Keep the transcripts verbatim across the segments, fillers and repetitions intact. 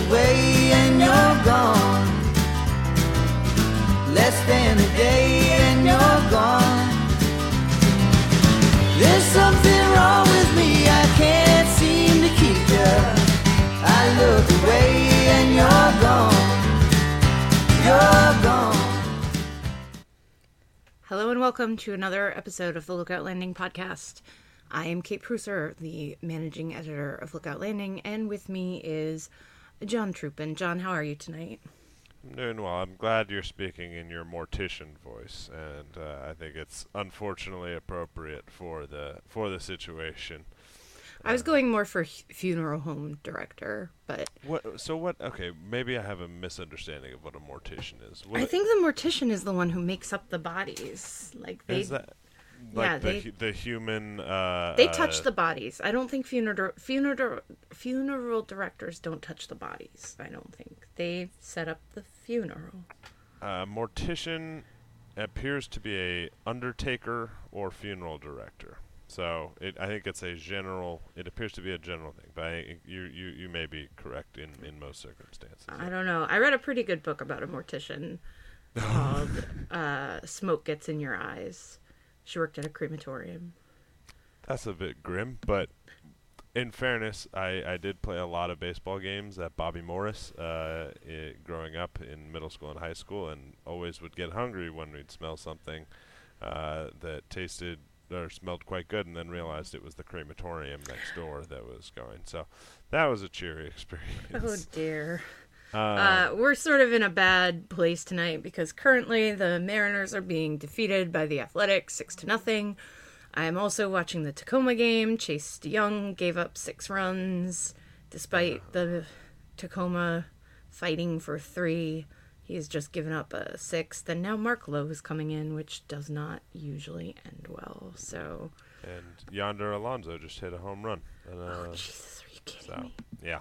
away and you're gone. Less than a day and you're gone. There's something wrong with me, I can't seem to keep you. I look away and you're gone. You're gone. Hello and welcome to another episode of the Lookout Landing podcast. I am Kate Prusser, the managing editor of Lookout Landing, and with me is John Troopin. John, how are you tonight? I'm doing well. I'm glad you're speaking in your mortician voice, and uh, I think it's unfortunately appropriate for the for the situation. I was going more for f- funeral home director, but What? So what? Okay, maybe I have a misunderstanding of what a mortician is. What I think the mortician is the one who makes up the bodies. Like they, is that like yeah, the they- hu- the human. Uh, they touch uh, the bodies. I don't think funeral funeral funeral directors don't touch the bodies. I don't think they set up the funeral. uh, mortician appears to be a undertaker or funeral director. So it, I think it's a general. It appears to be a general thing, but I, you, you, you may be correct in, in most circumstances. I don't know. I read a pretty good book about a mortician called uh, "Smoke Gets in Your Eyes." She worked at a crematorium. That's a bit grim, but in fairness, I, I did play a lot of baseball games at Bobby Morris uh, I, growing up in middle school and high school, and always would get hungry when we'd smell something uh, that tasted or smelled quite good, and then realized it was the crematorium next door that was going. So that was a cheery experience. Oh dear. Uh, Uh, we're sort of in a bad place tonight because currently the Mariners are being defeated by the Athletics six to nothing. I am also watching the Tacoma game. Chase Young gave up six runs despite the Tacoma fighting for three. He has just given up a sixth, and now Mark Lowe is coming in, which does not usually end well. So, and Yonder Alonso just hit a home run. And, uh, oh Jesus, are you kidding so me? yeah.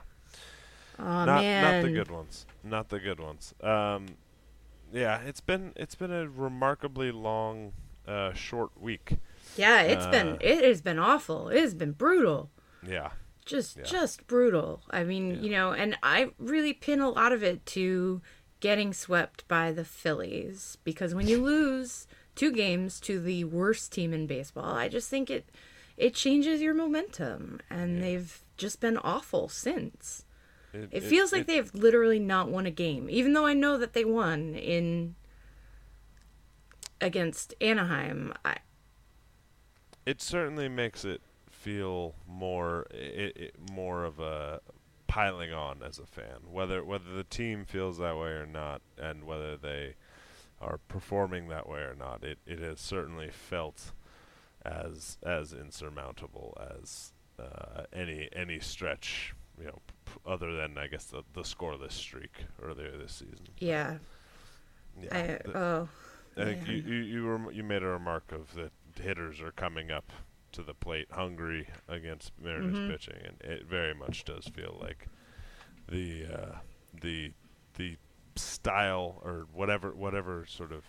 Oh not man, not the good ones. Not the good ones. Um, yeah, it's been it's been a remarkably long, uh, short week. Yeah, it's uh, been it has been awful. It has been brutal. Yeah, Just Yeah. just brutal. I mean, Yeah. you know, and I really pin a lot of it to getting swept by the Phillies because when you lose two games to the worst team in baseball, I just think it it changes your momentum, and Yeah. they've just been awful since. it, It feels like it, they've literally not won a game, even though I know that they won in against Anaheim. I, it certainly makes it feel more it, it, more of a piling on as a fan, whether whether the team feels that way or not, and whether they are performing that way or not. It it has certainly felt as as insurmountable as uh, any any stretch, you know, p- other than I guess the the scoreless streak earlier this season. yeah. Yeah, I, the- oh. I think you man. you you, rem- you made a remark of that hitters are coming up to the plate hungry against Mariners Mhm. pitching, and it very much does feel like the uh, the the style or whatever whatever sort of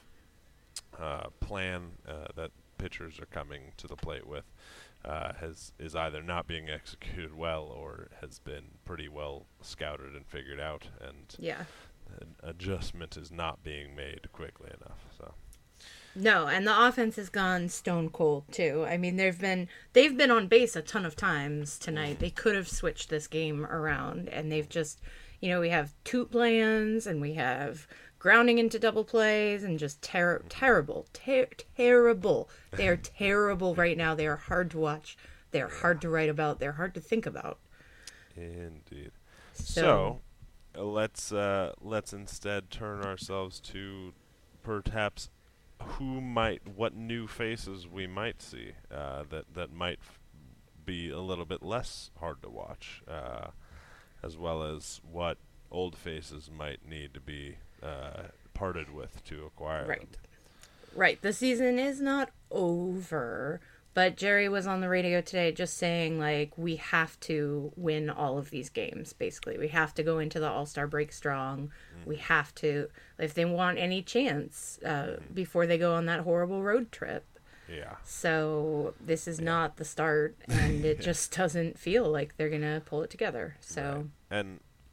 uh, plan uh, that pitchers are coming to the plate with uh, has is either not being executed well or has been pretty well scouted and figured out, and Yeah. an adjustment is not being made quickly enough. So. No, and the offense has gone stone cold too. I mean, they've been they've been on base a ton of times tonight. They could have switched this game around, and they've just, you know, we have toot lands and we have grounding into double plays and just ter- terrible, ter- terrible. They are terrible right now. They are hard to watch. They are hard to write about. They're hard to think about. Indeed. So, So, uh, let's uh, let's instead turn ourselves to perhaps who might, what new faces we might see uh, that that might f- be a little bit less hard to watch, uh, as well as what old faces might need to be uh, parted with to acquire right, them. right. The season is not over. But Jerry was on the radio today just saying, like, we have to win all of these games, basically. We have to go into the All-Star break strong. Mm-hmm. We have to, if they want any chance, uh, mm-hmm. before they go on that horrible road trip. Yeah. So this is yeah. not the start, and it just doesn't feel like they're going to pull it together. So right. And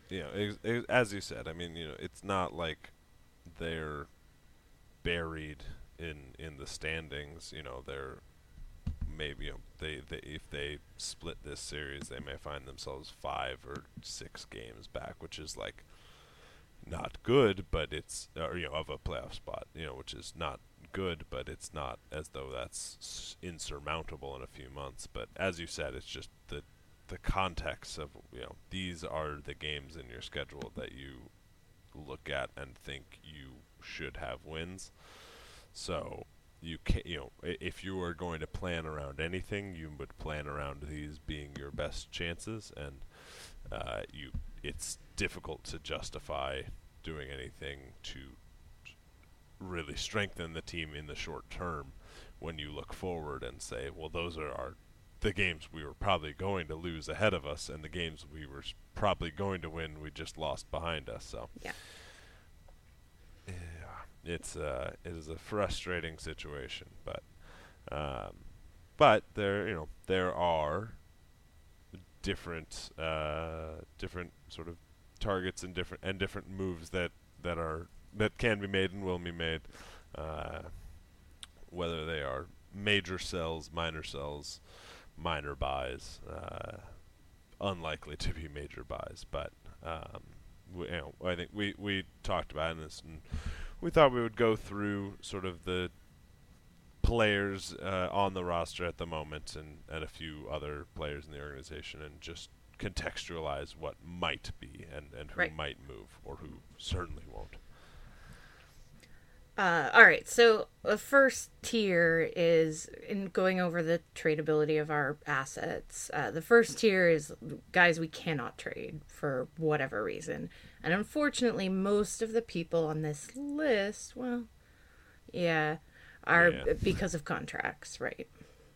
you know, ex- ex- as you said, I mean, you know, it's not like they're buried in in the standings. You know, they're maybe you know, they, they if they split this series, they may find themselves five or six games back, which is like not good, but it's or, you know, of a playoff spot, you know, which is not good, but it's not as though that's s- insurmountable in a few months. But as you said, it's just the the context of, you know, these are the games in your schedule that you look at and think you should have wins. So you can, you know, i- if you were going to plan around anything, you would plan around these being your best chances, and uh, you it's difficult to justify doing anything to really strengthen the team in the short term when you look forward and say, well, those are our the games we were probably going to lose ahead of us, and the games we were s- probably going to win, we just lost behind us. So Yeah. yeah, it's uh, it is a frustrating situation, but um, but there you know there are different uh, different sort of targets and different and different moves that that are that can be made and will be made, uh, whether they are major sells, minor sells, minor buys. Uh, unlikely to be major buys, but um, we, you know, I think we, we talked about this, and we thought we would go through sort of the players uh, on the roster at the moment, and, and a few other players in the organization, and just contextualize what might be and, and who Right. might move or who certainly won't. Uh, all right, so the first tier is in going over the tradability of our assets. Uh, the first tier is guys we cannot trade for whatever reason. And unfortunately, most of the people on this list, well, yeah, are Yeah. because of contracts, right?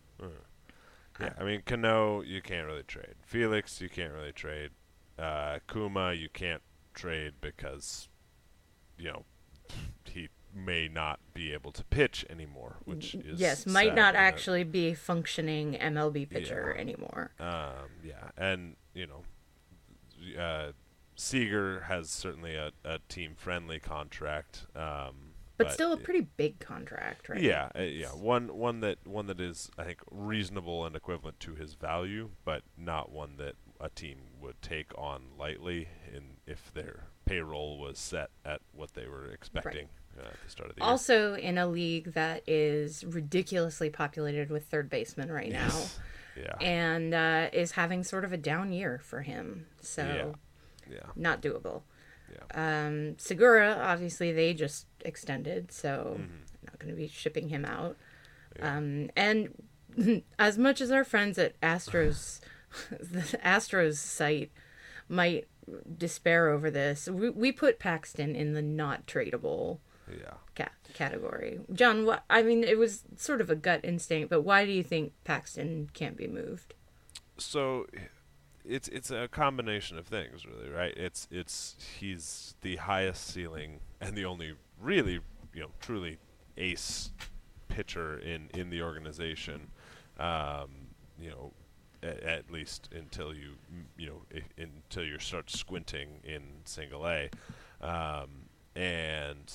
Yeah, I mean, Cano, you can't really trade. Felix, you can't really trade. Uh, Kuma, you can't trade because, you know, he may not be able to pitch anymore, which is Yes, might sad not in that- actually be a functioning M L B pitcher Yeah. anymore. Um, yeah, and you know, uh, Seager has certainly a, a team-friendly contract, um, But still a it- pretty big contract, right? Yeah, uh, yeah, one one that one that is, I think, reasonable and equivalent to his value, but not one that a team would take on lightly in if their payroll was set at what they were expecting uh, at the start of the year. Also in a league that is ridiculously populated with third basemen right Yes. Yeah. now, and uh, is having sort of a down year for him. So Yeah. not doable. Yeah. Um, Segura, obviously, they just extended, so Mm-hmm. not going to be shipping him out. Yeah. Um, and as much as our friends at Astros, the Astros site might despair over this, we, we put Paxton in the not tradable Yeah. ca- category. John, what, I mean, it was sort of a gut instinct, but why do you think Paxton can't be moved? So it's it's a combination of things, really, right? It's it's he's the highest ceiling and the only really, you know, truly ace pitcher in, in the organization. Um, you know, at, at least until you m- you know I, until you start squinting in single A, um, and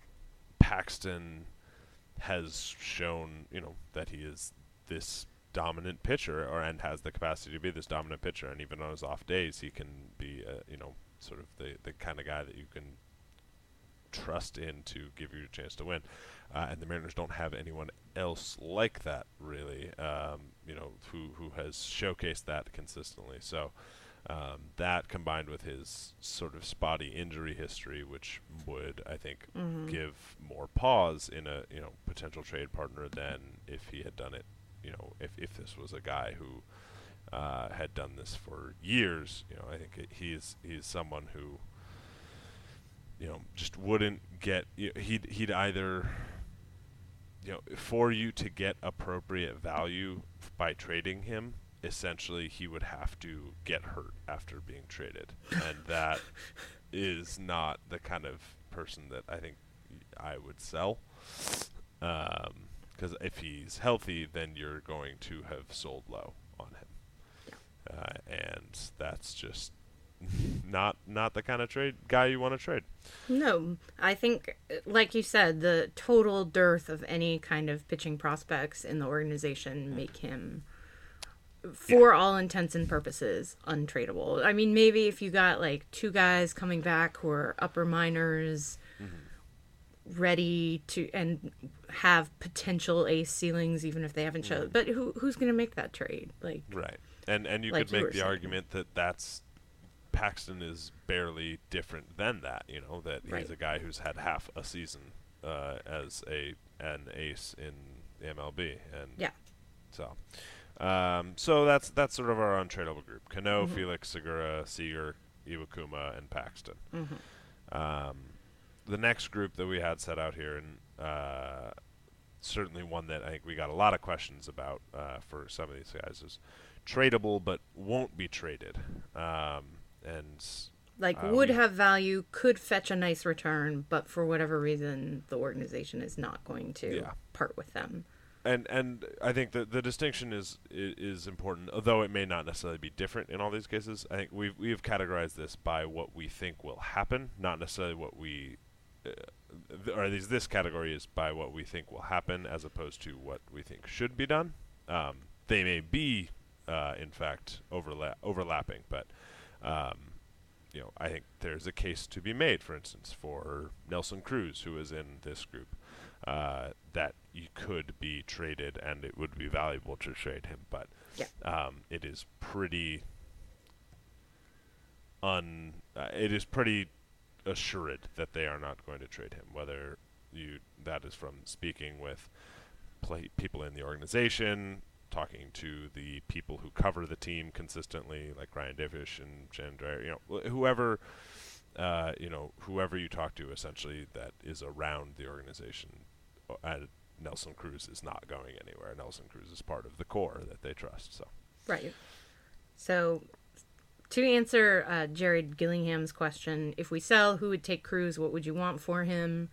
Paxton has shown, you know, that he is this dominant pitcher, or and has the capacity to be this dominant pitcher, and even on his off days, he can be, uh, you know, sort of the the kind of guy that you can trust in to give you a chance to win. Uh, and the Mariners don't have anyone else like that, really, um, you know, who who has showcased that consistently. So um, that combined with his sort of spotty injury history, which would, I think, Mm-hmm. give more pause in a, you know, potential trade partner than if he had done it, you know, if, if this was a guy who uh, had done this for years. You know, I think it, he's he's someone who, you know, just wouldn't get, you know, he'd he'd either, you know, for you to get appropriate value f- by trading him, essentially he would have to get hurt after being traded, and that is not the kind of person that I think I would sell. Um, because if he's healthy, then you're going to have sold low on him, uh, and that's just not not the kind of trade guy you want to trade. No, I think, like you said, the total dearth of any kind of pitching prospects in the organization make him, for yeah. all intents and purposes, untradeable. I mean, maybe if you got like two guys coming back who are upper minors, mm-hmm. ready to and have potential ace ceilings, even if they haven't shown. Mm-hmm. But who who's going to make that trade? Like right, and and you like could make you the saying. argument that that's. Paxton is barely different than that, you know, that right. he's a guy who's had half a season uh, as a an ace in the M L B, and yeah, so um, so that's that's sort of our untradeable group: Cano, mm-hmm. Felix, Segura, Seager, Iwakuma, and Paxton. Mm-hmm. Um, the next group that we had set out here, and uh, certainly one that I think we got a lot of questions about uh, for some of these guys, is tradable but won't be traded. Um, And like uh, would we, have value, could fetch a nice return, but for whatever reason, the organization is not going to yeah. part with them. And and I think the the distinction is, is is important, although it may not necessarily be different in all these cases. I think we've we have categorized this by what we think will happen, not necessarily what we, uh, th- or at least this category is by what we think will happen, as opposed to what we think should be done. Um, they may be, uh, in fact, overla- overlapping, but. Um, you know, I think there's a case to be made, for instance, for Nelson Cruz, who is in this group, uh, that you could be traded and it would be valuable to trade him. But yeah. um, it is pretty un. Uh, it is pretty assured that they are not going to trade him. Whether you that is from speaking with play, people in the organization. Talking to the people who cover the team consistently, like Ryan Divish and Jen Dreyer, you know, wh- whoever, uh, you know, whoever you talk to, essentially, that is around the organization. Uh, Nelson Cruz is not going anywhere. Nelson Cruz is part of the core that they trust. So, right. So, to answer uh, Jared Gillingham's question, if we sell, who would take Cruz? What would you want for him?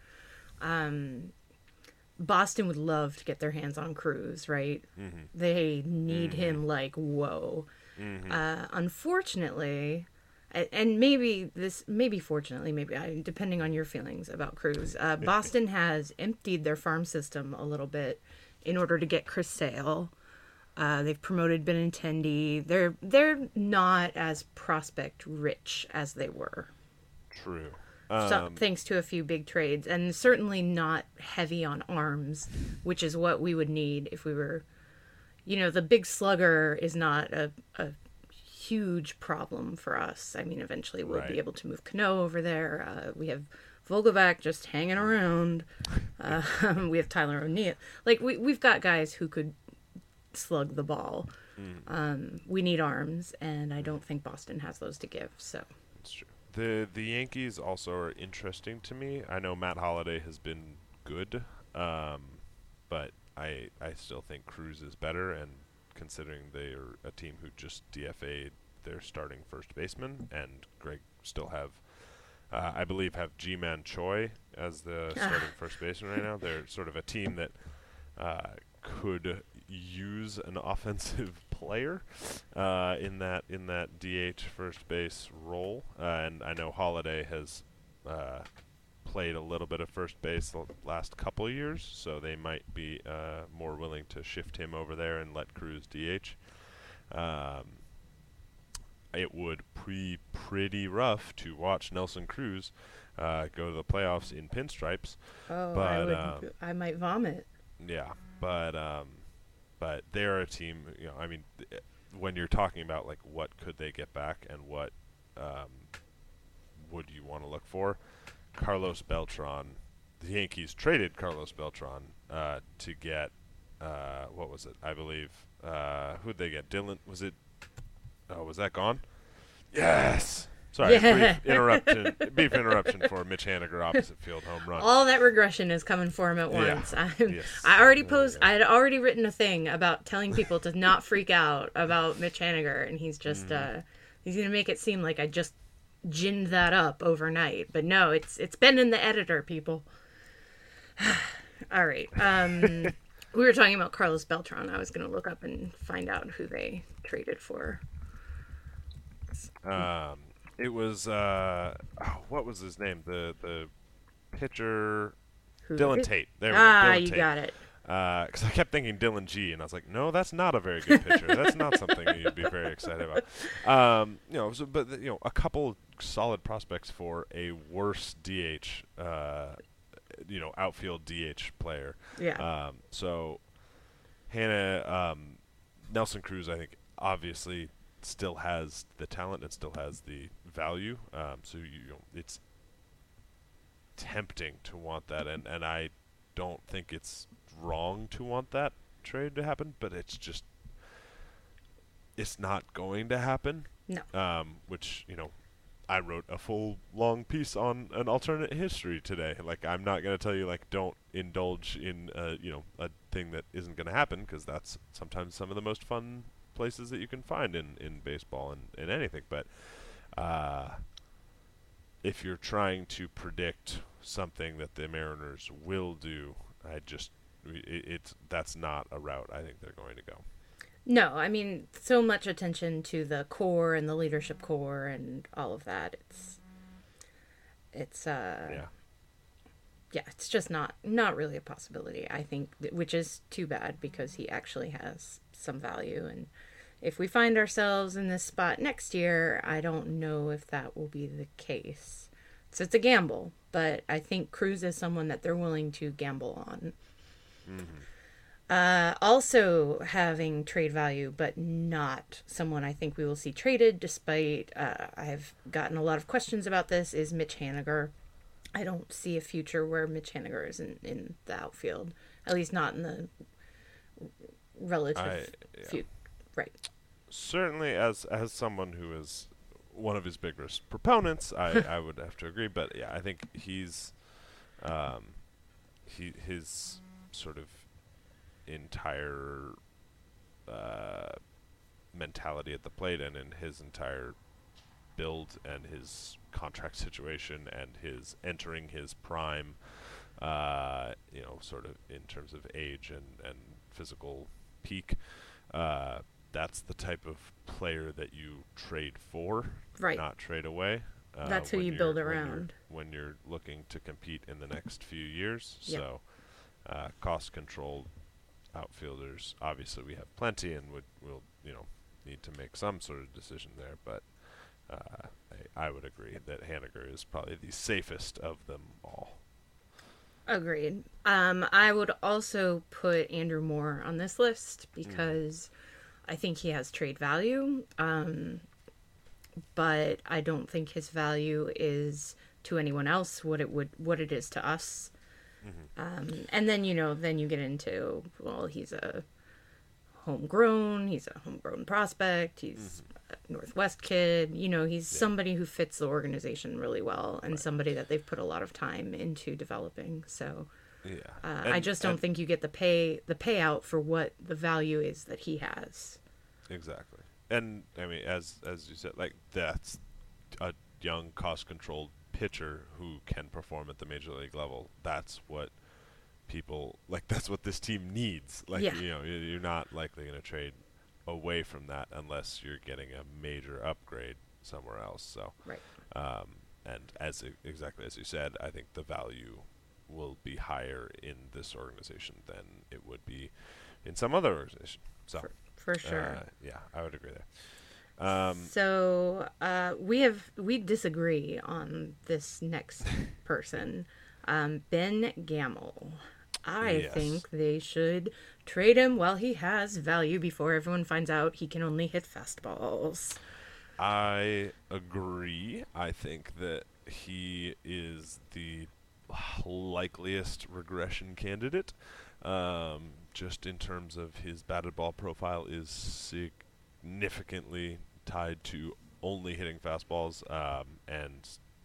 Um. Boston would love to get their hands on Cruz, right? Mm-hmm. They need mm-hmm. him like, whoa. Mm-hmm. Uh, unfortunately, and maybe this, maybe fortunately, maybe I, depending on your feelings about Cruz, uh, Boston has emptied their farm system a little bit in order to get Chris Sale. Uh, they've promoted Benintendi. They're they're not as prospect rich as they were. True. So, Um, thanks to a few big trades, and certainly not heavy on arms, which is what we would need if we were, you know, the big slugger is not a, a huge problem for us. I mean, eventually we'll right. be able to move Cano over there. Uh, we have Vogelbach just hanging around. Uh, we have Tyler O'Neill. Like, we, we've got guys who could slug the ball. Mm. Um, we need arms, and I don't think Boston has those to give, so. That's true. The the Yankees also are interesting to me. I know Matt Holliday has been good, um, but I I still think Cruz is better. And considering they're a team who just D F A'd their starting first baseman, and Greg still have, uh, I believe, have G-Man Choi as the starting first baseman right now. They're sort of a team that uh, could use an offensive player uh, in that in that D H first base role, uh, and I know Holliday has uh, played a little bit of first base the last couple of years, so they might be uh, more willing to shift him over there and let Cruz D H. Um, it would be pretty rough to watch Nelson Cruz uh, go to the playoffs in pinstripes. Oh, but, I would. um, I might vomit. Yeah, but um, but they're a team. You know, I mean, th- when you're talking about like what could they get back and what um, would you want to look for, Carlos Beltran. The Yankees traded Carlos Beltran uh, to get uh, what was it? I believe uh, who'd they get? Dylan? Was it? Oh, was that gone? Yes. Sorry, Yeah. brief interruption. Brief interruption for Mitch Haniger opposite field home run. All that regression is coming for him at Yeah. once. I, Yes. I already There we posed. go. I had already written a thing about telling people to not freak out about Mitch Haniger, and he's just Mm-hmm. uh, he's gonna make it seem like I just ginned that up overnight. But no, it's it's been in the editor, people. All right. Um, we were talking about Carlos Beltran. I was gonna look up and find out who they traded for. Um, It was uh, oh, what was his name? The the pitcher, Who Dylan is- Tate. There we ah, go. Dylan you Tate. got it. Because I kept thinking Dylan G, and I was like, no, that's not a very good pitcher. That's not something that you'd be very excited about. Um, you know, so, but you know, a couple solid prospects for a worse D H, uh, you know, outfield D H player. Yeah. Um, so Hannah, um, Nelson Cruz, I think, obviously still has the talent and still has the value. Um, so you, you know, it's tempting to want that, and and I don't think it's wrong to want that trade to happen, but it's just it's not going to happen. No. Um, which, you know, I wrote a full long piece on an alternate history today. Like, I'm not going to tell you, like, don't indulge in uh, you know, a thing that isn't going to happen, because that's sometimes some of the most fun places that you can find in in baseball and in anything. But uh, if you're trying to predict something that the Mariners will do, I just It, it's that's not a route I think they're going to go. No, I mean, so much attention to the core and the leadership core and all of that. It's, it's, uh, Yeah. yeah, it's just not, not really a possibility, I think, th- which is too bad because he actually has some value. And if we find ourselves in this spot next year, I don't know if that will be the case. So it's a gamble, but I think Cruz is someone that they're willing to gamble on. Mm-hmm. Uh, also having trade value, but not someone I think we will see traded, despite uh, I've gotten a lot of questions about this, is Mitch Haniger. I don't see a future where Mitch Haniger is in, in the outfield, at least not in the relative I, yeah. future. Right. Certainly, as as someone who is one of his biggest proponents, I, I would have to agree. But yeah, I think he's um, he his sort of entire uh, mentality at the plate and in his entire build and his contract situation and his entering his prime, uh, you know, sort of in terms of age and, and physical peak, uh, that's the type of player that you trade for, Right. not trade away. Uh, That's who when you you're- build when you're- around. when you're looking to compete in the next few years. Yep. So, uh, cost controlled outfielders, obviously we have plenty, and would will you know need to make some sort of decision there. But uh, I, I would agree that Haniger is probably the safest of them all. Agreed. Um, I would also put Andrew Moore on this list because I think he has trade value. Um, but I don't think his value is to anyone else what it would what it is to us. Mm-hmm. Um, and then you know then you get into, well, he's a homegrown, he's a homegrown prospect, he's Mm-hmm. a Northwest kid. You know, he's somebody who fits the organization really well and Right. somebody that they've put a lot of time into developing. So Yeah, uh, And- I just don't and- think you get the pay the payout for what the value is that he has. exactly. And I mean, as as you said, like that's a young, cost-controlled pitcher who can perform at the major league level. That's what people like. That's what this team needs. Like, Yeah. you know, y- you're not likely going to trade away from that unless you're getting a major upgrade somewhere else. So, Right. um, and as e- exactly as you said, I think the value will be higher in this organization than it would be in some other organization. So, For, for sure. uh, yeah, I would agree there. Um, So uh, we have we disagree on this next person, um, Ben Gamel. I Yes. think they should trade him while he has value before everyone finds out he can only hit fastballs. I agree. I think that he is the likeliest regression candidate. Um, just in terms of his batted ball profile is significantly tied to only hitting fastballs. Um, and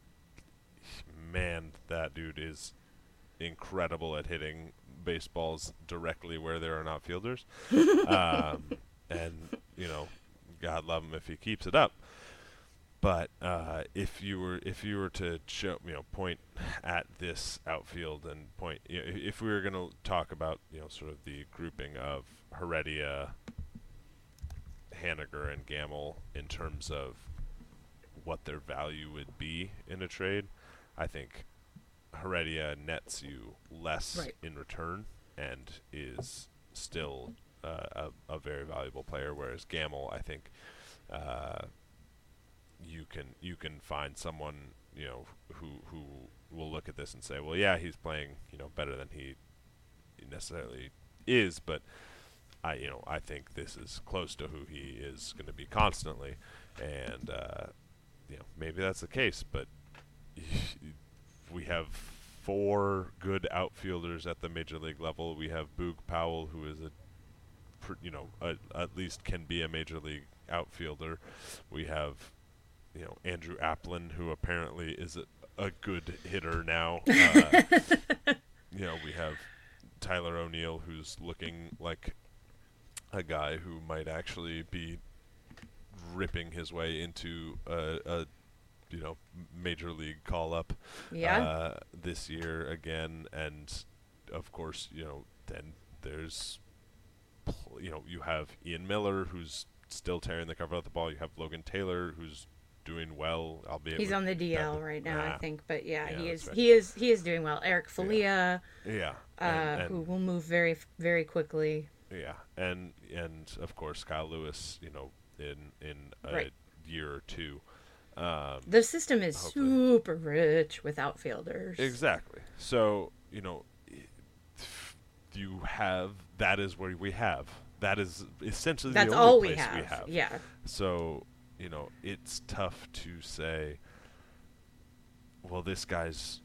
man, that dude is incredible at hitting baseballs directly where there are not fielders. um, and, you know, God love him if he keeps it up. But uh, if you were if you were to show you know point at this outfield and point you know, if we were going to talk about you know sort of the grouping of Heredia, Haniger, and Gamel in terms of what their value would be in a trade. I think Heredia nets you less Right. in return and is still uh, a, a very valuable player, whereas Gamble, I think, uh, you can you can find someone, you know, who who will look at this and say, well, yeah, he's playing, you know, better than he necessarily is, but I you know I think this is close to who he is going to be constantly, and uh, you know maybe that's the case, but we have four good outfielders at the major league level. We have Boog Powell, who is a pr- you know a, at least can be a major league outfielder. We have you know Andrew Applin, who apparently is a, a good hitter now. Uh, you know we have Tyler O'Neill, who's looking like a guy who might actually be ripping his way into a, a you know major league call up Yeah. uh, this year again, and of course you know then there's pl- you know you have Ian Miller, who's still tearing the cover out the ball. You have Logan Taylor, who's doing well, albeit He's with on the D L that- right now, I ah, think, but yeah, Yeah, he that's is right. he is he is doing well. Eric Falia, yeah uh, and, and who will move very very quickly. Yeah, and and of course Kyle Lewis, you know, in in a Right. year or two. Um, The system is Hopefully. super rich with outfielders. exactly. So you know, i- you have that is where we have that is essentially That's the only all we place have. we have. Yeah. So you know, it's tough to say. Well, this guy's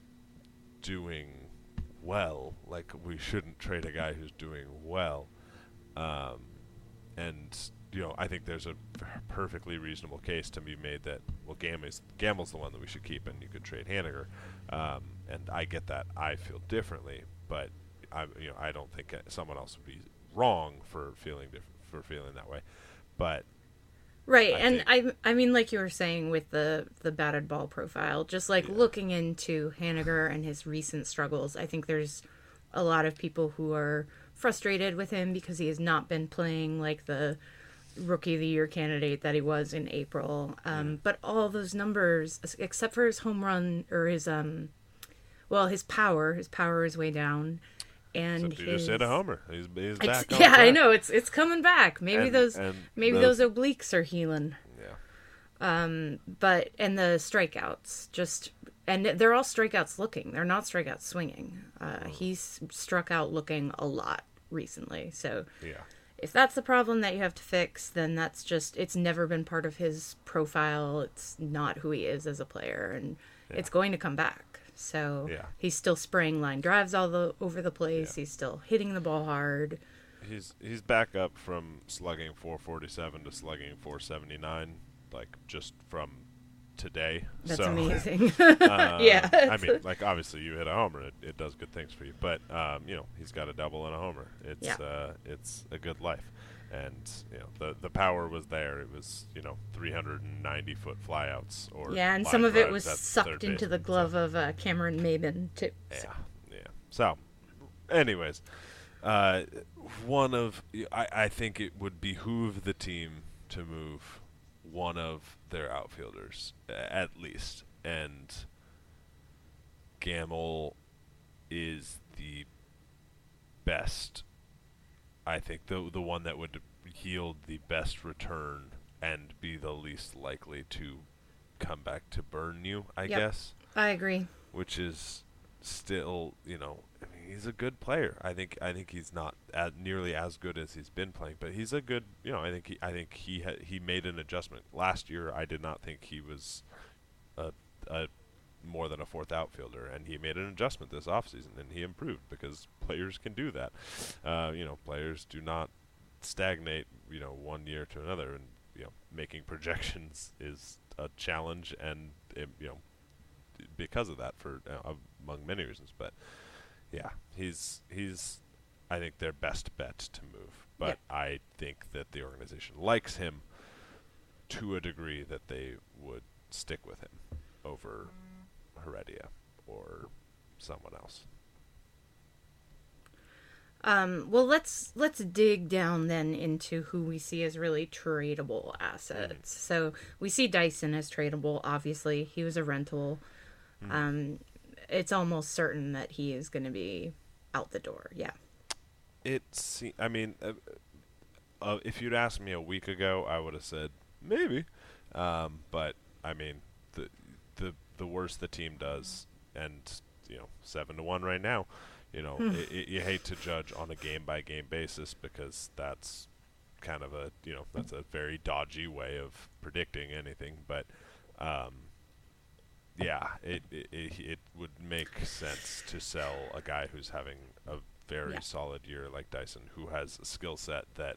doing well. Like we shouldn't trade a guy who's doing well. Um, and you know, I think there's a perfectly reasonable case to be made that well, Gamble's Gamble's the one that we should keep, and you could trade Haniger. Um, and I get that. I feel differently, but I, you know, I don't think uh, someone else would be wrong for feeling diff- for feeling that way. But Right, I and think- I I mean, like you were saying with the the batted ball profile, just like Yeah. looking into Haniger and his recent struggles, I think there's a lot of people who are frustrated with him because he has not been playing like the rookie of the year candidate that he was in April. Um, But all those numbers, es- except for his home run or his um, well, his power, his power is way down, and except you his just hit a homer. He's, he's It's- back. on yeah, I track. know it's it's coming back. Maybe And- those and maybe the- those obliques are healing. Yeah. But and the strikeouts just and they're all strikeouts looking. They're not strikeouts swinging. Uh, he's struck out looking a lot recently. So Yeah. if that's the problem that you have to fix, then that's just it's never been part of his profile. It's not who he is as a player, and it's going to come back. So Yeah. he's still spraying line drives all the over the place. Yeah. He's still hitting the ball hard. He's he's back up from slugging four forty-seven to slugging four seventy-nine, like just from today. That's so, amazing. uh, Yeah. I mean, like obviously you hit a homer, it, it does good things for you. But um, you know, he's got a double and a homer. It's Yeah. uh, it's a good life, and you know the the power was there. It was you know three hundred ninety foot flyouts or Yeah, and line some of it drives was at sucked third into the baseman, so- glove of uh, Cameron Maben too. Yeah, yeah. So, anyways, uh, one of I, I think it would behoove the team to move one of their outfielders uh, at least, and Gamble is the best. I think the the one that would yield the best return and be the least likely to come back to burn you, I Yep. guess. I agree. Which is still, you know, I mean, he's a good player. I think I think he's not as, nearly as good as he's been playing, but he's a good, you know, I think he I think he ha- he made an adjustment. Last year I did not think he was a, a more than a fourth outfielder, and he made an adjustment this offseason, and he improved because players can do that. Uh, you know, players do not stagnate, you know, one year to another, and you know, making projections is a challenge, and it, you know, because of that, for uh, among many reasons. But yeah, he's he's I think their best bet to move. But Yep. I think that the organization likes him to a degree that they would stick with him over Heredia or someone else. Um, well, let's let's dig down then into who we see as really tradable assets. Mm. So we see Dyson as tradable. Obviously, he was a rental. Mm. Um, it's almost certain that he is going to be out the door. Yeah. It's. I mean, uh, uh, if you'd asked me a week ago, I would have said maybe. Um, but I mean, the the the worse the team does, and you know, seven to one right now. You know, it, it, you hate to judge on a game-by-game basis because that's kind of a, you know, that's a very dodgy way of predicting anything. But, um, yeah, it, it it it would make sense to sell a guy who's having a very yeah. solid year like Dyson, who has a skill set that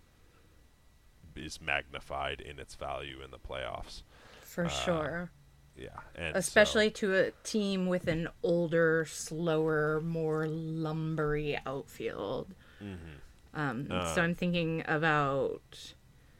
is magnified in its value in the playoffs. For uh, sure. Yeah, and especially so, to a team with an older, slower, more lumbery outfield. Mm-hmm. Um, uh, so I'm thinking about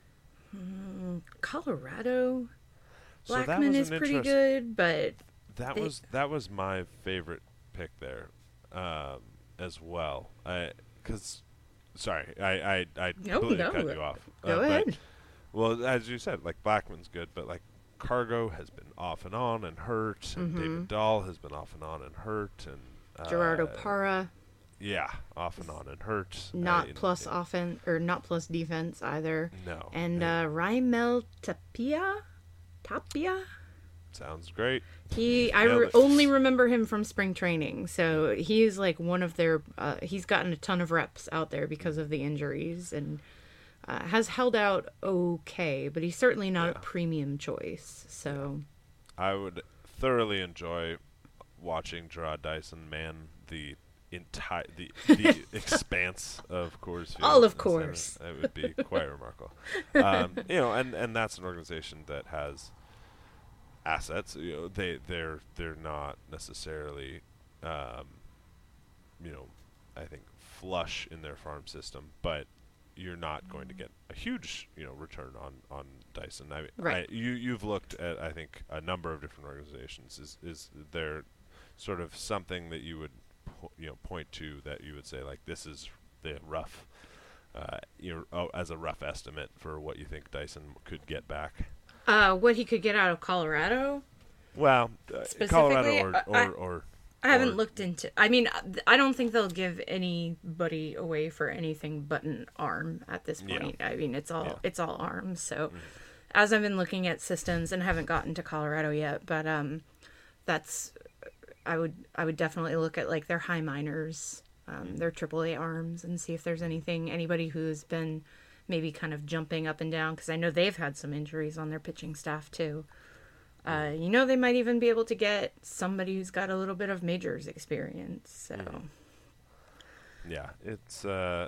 um, Colorado. So Blackman is pretty good, but that they, was that was my favorite pick there, um, as well. I because sorry, I I I no, completely no, cut you off. Go uh, ahead. But, well, as you said, like Blackman's good, but like. Cargo has been off and on and hurt, and mm-hmm. David Dahl has been off and on and hurt, and uh, Gerardo Parra. Yeah, off and on and hurt. Not uh, plus offense or not plus defense either. No. And uh, Raimel Tapia, Tapia. Sounds great. He, I re- only remember him from spring training, so he is like one of their. Uh, he's gotten a ton of reps out there because of the injuries and. Uh, has held out okay, but he's certainly not yeah. a premium choice. So, I would thoroughly enjoy watching Gerard Dyson man the entire the, the expanse of Coors Field. All of course, it would be quite remarkable. Um, you know, and, and that's an organization that has assets. You know, they they're they're not necessarily, um, you know, I think flush in their farm system, but. You're not going to get a huge, you know, return on, on Dyson. I, right. I, you you've looked at I think a number of different organizations. Is is there sort of something that you would po- you know point to that you would say like this is the rough, uh, you know, oh, as a rough estimate for what you think Dyson could get back? Uh, what he could get out of Colorado. Well, uh, Colorado or or, I, or I haven't or looked into. I mean, I don't think they'll give anybody away for anything but an arm at this point. Yeah. I mean, it's all yeah. it's all arms. So, mm. as I've been looking at systems and haven't gotten to Colorado yet, but um, that's I would I would definitely look at like their high minors, um, mm. their triple A arms, and see if there's anything anybody who's been maybe kind of jumping up and down because I know they've had some injuries on their pitching staff too. Uh, you know, they might even be able to get somebody who's got a little bit of majors experience. So, mm. yeah, it's uh,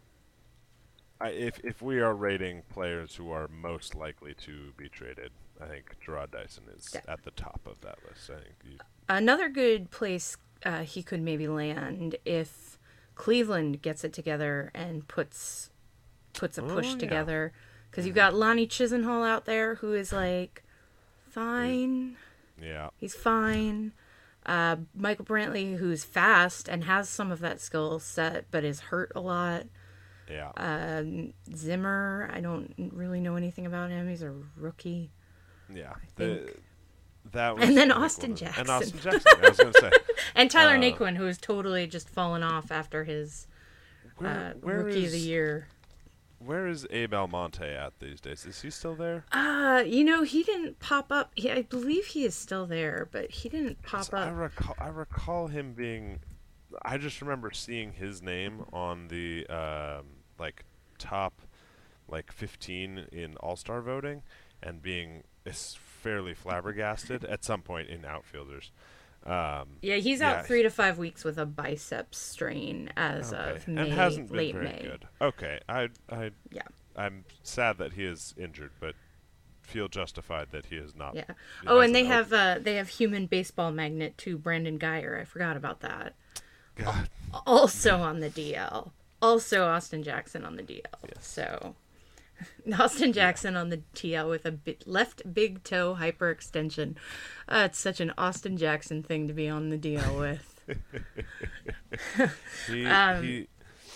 I, if if we are rating players who are most likely to be traded, I think Gerard Dyson is yeah. at the top of that list. I think you... another good place uh, he could maybe land if Cleveland gets it together and puts puts a push oh, yeah. together, because mm. you've got Lonnie Chisenhall out there who is like. Fine. Yeah. He's fine. Uh, Michael Brantley, who's fast and has some of that skill set, but is hurt a lot. Yeah. Um, Zimmer, I don't really know anything about him. He's a rookie. Yeah. The, that was and then Austin Jackson. And Austin Jackson, I was going to say. And Tyler uh, Naquin, who has totally just fallen off after his where, uh, where Rookie is, of the Year. Where is Abe Almonte at these days? Is he still there? Uh, you know, he didn't pop up. He, I believe he is still there, but he didn't pop up. I recall, I recall him being... I just remember seeing his name on the, um, like, top, like, fifteen in All-Star voting and being fairly flabbergasted at some point in outfielders. Um, yeah, he's yeah. out three to five weeks with a biceps strain as okay. of May, and hasn't been late very May. Good. Okay, I, I, yeah, I'm sad that he is injured, but feel justified that he is not. Yeah. Oh, and they have uh, they have human baseball magnet too, Brandon Geyer. I forgot about that. God. Also on the D L. Also Austin Jackson on the D L. Yes. So. Austin Jackson yeah. on the T L with a bit left big toe hyperextension. Uh, it's such an Austin Jackson thing to be on the D L with. he, um, he,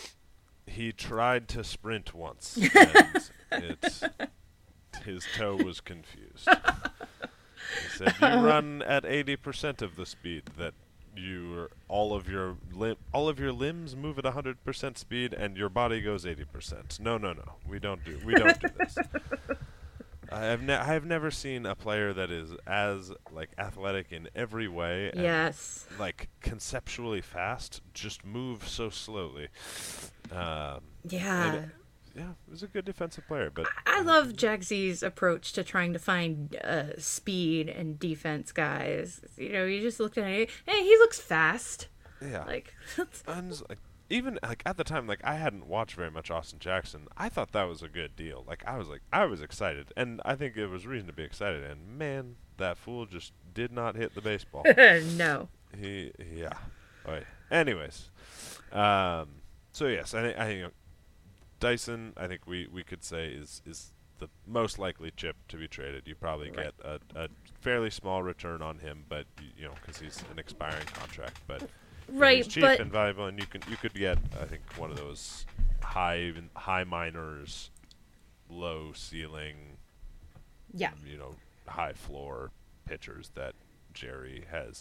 he tried to sprint once, and it, his toe was confused. He said, "You run at eighty percent of the speed that you all of your lim- all of your limbs move at one hundred percent speed, and your body goes eighty percent. No, no, no. We don't do we don't do this." I have ne- I have never seen a player that is as like athletic in every way. And, Yes. like conceptually fast, just move so slowly. Um, Yeah. and, yeah, it was a good defensive player, but I love Jagsy's approach to trying to find uh, speed and defense guys. You know, you just looked at it. Hey, he looks fast. yeah, Like, and s- like even like at the time, like I hadn't watched very much Austin Jackson. I thought that was a good deal. Like I was like I was excited, and I think it was reason to be excited. And man, that fool just did not hit the baseball. no. He yeah. All right. Anyways, um, so yes, I think I think. Dyson, I think we, we could say is is the most likely chip to be traded. You probably Right. get a, a fairly small return on him, but y- you know because he's an expiring contract. But you know, Right, he's cheap but and valuable, and you can you could get I think one of those high high minors, low ceiling, yeah. you know, high floor pitchers that Jerry has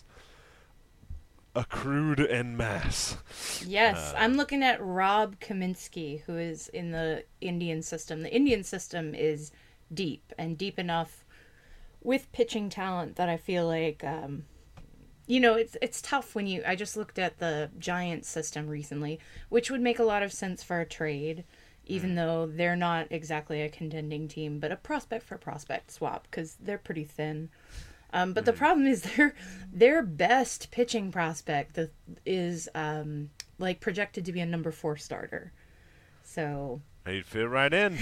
accrued en masse. Yes, Uh, I'm looking at Rob Kaminsky, who is in the Indian system. The Indian system is deep and deep enough with pitching talent that I feel like, um, you know, it's it's tough when you. I just looked at the Giants system recently, which would make a lot of sense for a trade, even though they're not exactly a contending team, but a prospect for prospect swap because they're pretty thin. Um, but the problem is their their best pitching prospect is um, like projected to be a number four starter. So He'd fit right in.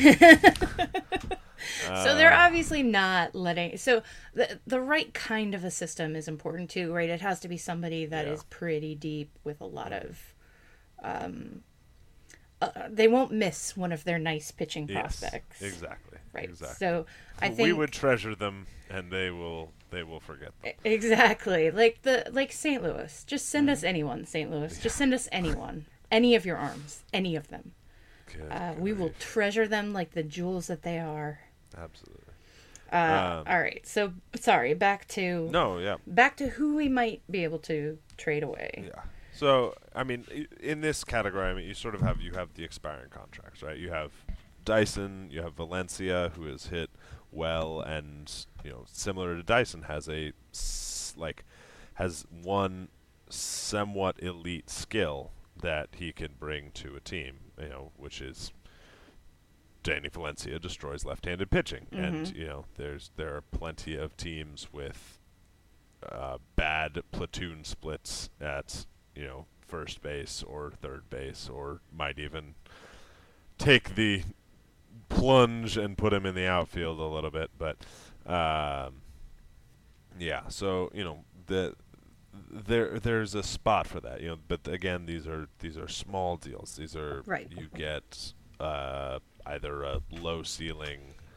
so they're obviously not letting. So the the right kind of a system is important too, right? It has to be somebody that Yeah. is pretty deep with a lot of. Um, uh, they won't miss one of their nice pitching Yes, prospects. exactly. Right. Exactly. So I think we would treasure them, and they will they will forget them. Exactly. Like the like Saint Louis. Just send us anyone, Saint Louis. Just send us anyone. Any of your arms. Any of them. Good Uh, we will grief. treasure them like the jewels that they are. Absolutely. Uh, Um, all right. So sorry, back to No, yeah, back to who we might be able to trade away. yeah. So I mean, i- in this category, I mean, you sort of have you have the expiring contracts, right? You have Dyson, you have Valencia, who has hit well, and you know, similar to Dyson, has a s- like has one somewhat elite skill that he can bring to a team, you know, which is Danny Valencia destroys left-handed pitching, and you know, there's there are plenty of teams with uh, bad platoon splits at you know first base or third base, or might even take the plunge and put him in the outfield a little bit. But um, yeah, so you know the there there's a spot for that, you know. But again, these are these are small deals. These are Right. you get uh, either a low ceiling,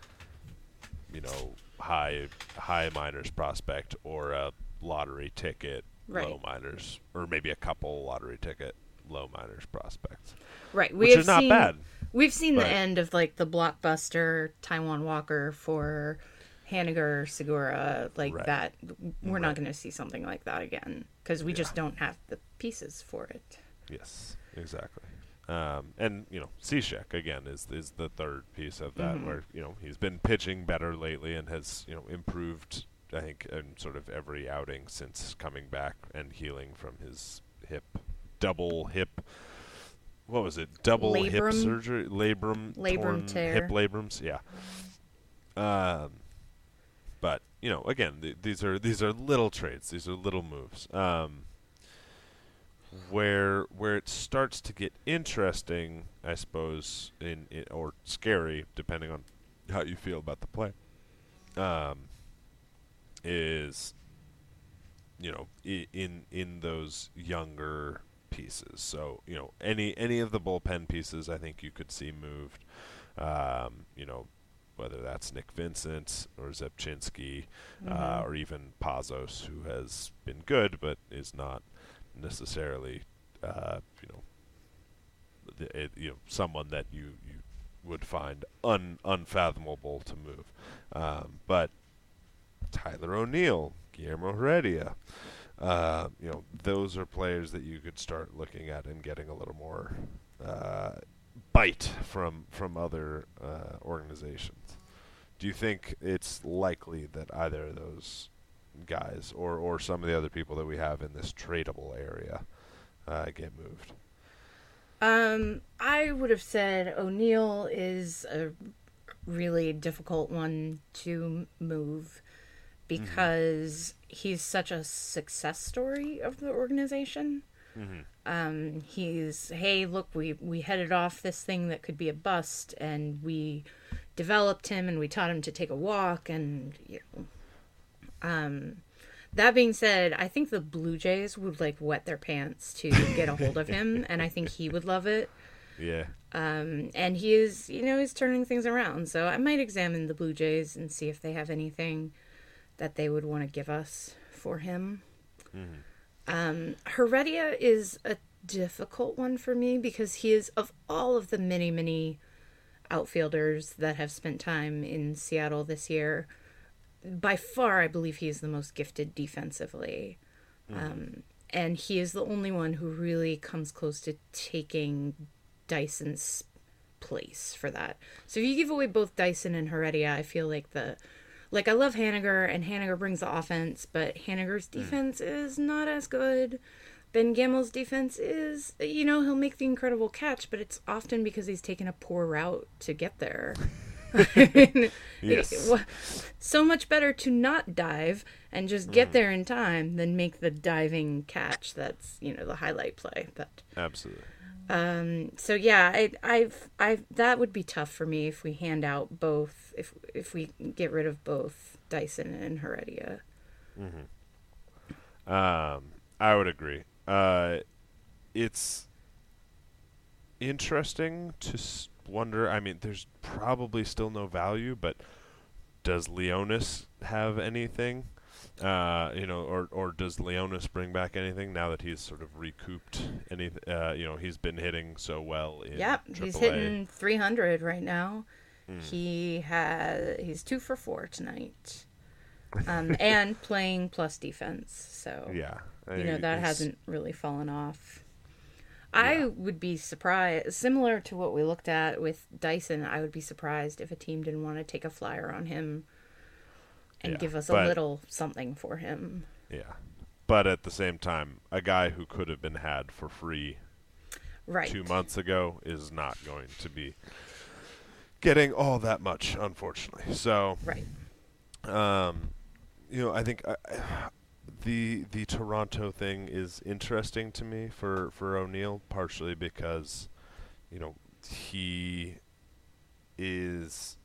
you know, high high minors prospect, or a lottery ticket Right. low minors, or maybe a couple lottery ticket low minors prospects, Right. We which have is not seen, bad. We've seen but- the end of like the blockbuster Taiwan Walker for Haniger, Segura, like Right. that. We're not Right. going to see something like that again because we just don't have the pieces for it. Yes, exactly. Um, and you know, Cishek again is is the third piece of that, Mhm. where you know he's been pitching better lately and has you know improved. I think in sort of every outing since coming back and healing from his hip, double hip. What was it? Double hip Labrum? surgery, labrum, Labrum torn tear. hip labrums. Yeah. Um, but you know, again, th- these are these are little trades. These are little moves. Um, where where it starts to get interesting, I suppose, in, in or scary, depending on how you feel about the play, um, is you know I, in in those younger pieces. So you know any any of the bullpen pieces, I think you could see moved. Um, you know. Whether that's Nick Vincent or Zepchinski, uh, or even Pazos, who has been good but is not necessarily, uh, you know, the, it, you know, someone that you, you would find un, unfathomable to move. Um, but Tyler O'Neill, Guillermo Heredia, uh, you know, those are players that you could start looking at and getting a little more uh, bite from from other uh, organizations. Do you think it's likely that either of those guys or, or some of the other people that we have in this tradable area uh, get moved? Um, I would have said O'Neill is a really difficult one to move because mm-hmm. he's such a success story of the organization. Mm-hmm. Um, he's, hey, look, we, we headed off this thing that could be a bust, and we developed him, and we taught him to take a walk, and, you know, um, that being said, I think the Blue Jays would, like, wet their pants to get a hold of him, and I think he would love it. Yeah. Um, and he is, you know, he's turning things around, so I might examine the Blue Jays and see if they have anything that they would want to give us for him. Mm-hmm. Um, Heredia is a difficult one for me because he is, of all of the many, many outfielders that have spent time in Seattle this year, by far, I believe he is the most gifted defensively. Mm. Um, and he is the only one who really comes close to taking Dyson's place for that. So if you give away both Dyson and Heredia, I feel like the... Like, I love Haniger, and Haniger brings the offense, but Haniger's defense mm. is not as good. Ben Gamel's defense is, you know, he'll make the incredible catch, but it's often because he's taken a poor route to get there. Yes. So much better to not dive and just get mm. there in time than make the diving catch that's, you know, the highlight play. But absolutely. Um, so yeah, I, I've, I've, that would be tough for me if we hand out both, if, if we get rid of both Dyson and Heredia. Mm-hmm. Um, I would agree. Uh, it's interesting to s- wonder, I mean, there's probably still no value, but does Leonis have anything? Uh, you know, or or does Leonis bring back anything now that he's sort of recouped any? Uh, you know, he's been hitting so well in Yep, triple A. He's hitting three hundred right now. Mm. He has he's two for four tonight, um, and playing plus defense. So yeah, I you know that it's... hasn't really fallen off. Yeah. I would be surprised, similar to what we looked at with Dyson. I would be surprised if a team didn't want to take a flyer on him. And yeah, give us a but, little something for him. Yeah. But at the same time, a guy who could have been had for free right. two months ago is not going to be getting all that much, unfortunately. So, right. Um, you know, I think uh, the the Toronto thing is interesting to me for, for O'Neill, partially because, you know, he is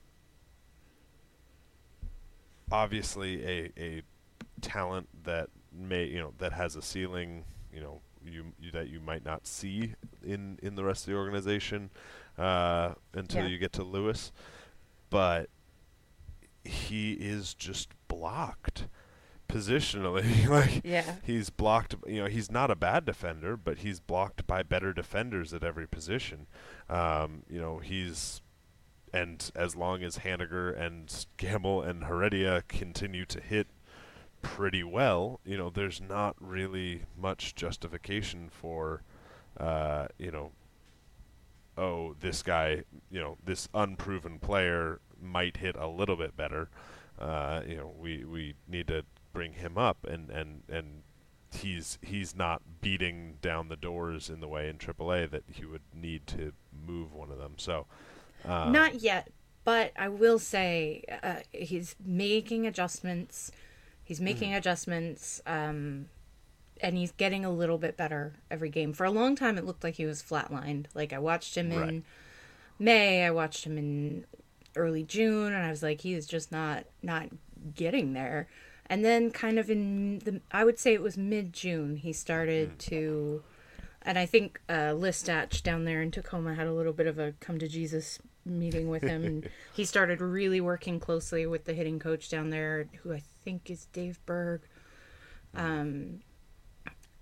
obviously a, a talent that may you know that has a ceiling you know you, you that you might not see in, in the rest of the organization uh, until yeah. you get to Lewis, but he is just blocked positionally. Like yeah. he's blocked. You know he's not a bad defender, but he's blocked by better defenders at every position. Um, you know he's. And as long as Haniger and Gamble and Heredia continue to hit pretty well, you know, there's not really much justification for, uh, you know, oh, this guy, you know, this unproven player might hit a little bit better. Uh, you know, we, we need to bring him up, and, and, and he's he's not beating down the doors in the way in triple A that he would need to move one of them. So. Um, Not yet, but I will say uh, he's making adjustments. He's making mm-hmm. adjustments, um, and he's getting a little bit better every game. For a long time, it looked like he was flatlined. Like, I watched him right. in May, I watched him in early June, and I was like, he is just not not getting there. And then kind of in, the, I would say it was mid-June, he started mm. to... And I think uh, Listach down there in Tacoma had a little bit of a come to Jesus meeting with him. And he started really working closely with the hitting coach down there, who I think is Dave Berg. Um,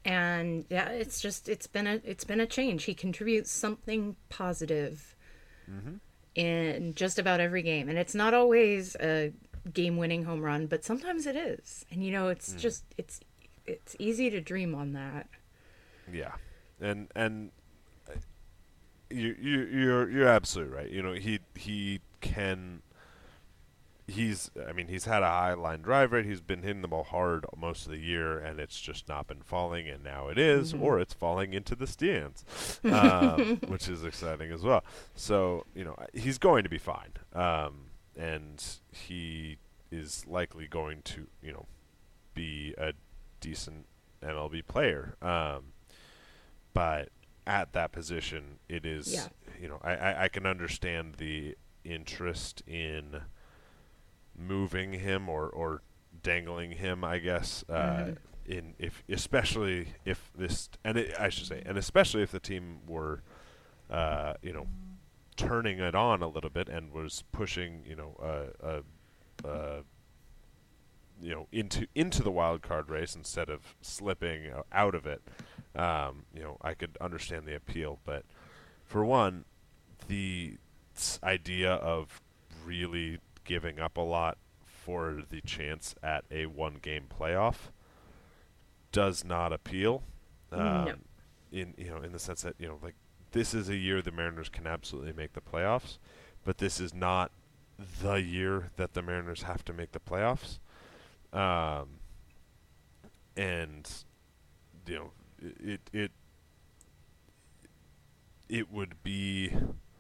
And yeah, it's just it's been a it's been a change. He contributes something positive Mm-hmm. in just about every game, and it's not always a game-winning home run, but sometimes it is. And you know, it's mm. just it's it's easy to dream on that. Yeah, and and you you you're you're absolutely right. You know, he he can. He's, I mean, he's had a high line drive rate. He's been hitting the ball hard most of the year, and it's just not been falling. And now it is, mm-hmm. or it's falling into the stands, um, which is exciting as well. So, you know, he's going to be fine, um, and he is likely going to, you know, be a decent M L B player. Um, but at that position, it is, yeah. you know, I, I, I can understand the interest in moving him or, or dangling him, I guess, uh, mm-hmm. in if especially if this and it, I should say, and especially if the team were, uh, you know, turning it on a little bit and was pushing, you know, uh, uh, uh, you know, into into the wild card race instead of slipping out of it. Um, you know, I could understand the appeal, but for one, the idea of really giving up a lot for the chance at a one-game playoff does not appeal. Um, no. In you know, in the sense that, you know, like, this is a year the Mariners can absolutely make the playoffs, but this is not the year that the Mariners have to make the playoffs. Um, and you know, it it it would be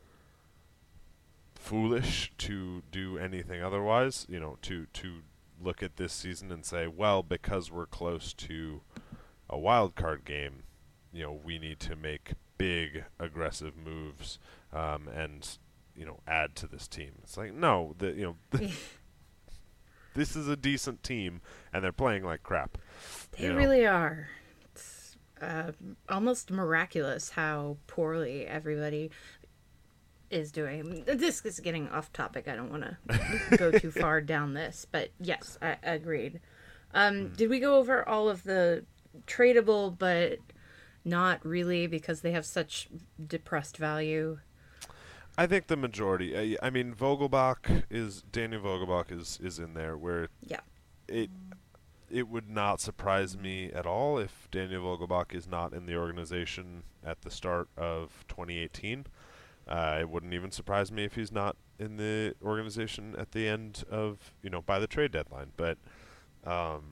foolish to do anything otherwise, you know, to to look at this season and say, well, because we're close to a wild card game, you know, we need to make big aggressive moves um, and, you know, add to this team. It's like, no, the you know, this is a decent team and they're playing like crap. They you know? really are. It's uh, almost miraculous how poorly everybody is doing. This is getting off topic. I don't want to go too far down this, but yes, I, I agreed. Um, mm. Did we go over all of the tradable, but not really because they have such depressed value? I think the majority. I, I mean, Vogelbach is Daniel Vogelbach is, is in there where yeah. it it would not surprise me at all if Daniel Vogelbach is not in the organization at the start of twenty eighteen. Uh, it wouldn't even surprise me if he's not in the organization at the end of, you know, by the trade deadline. But, um,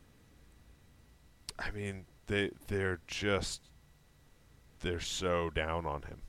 I mean, they they're just they're so down on him,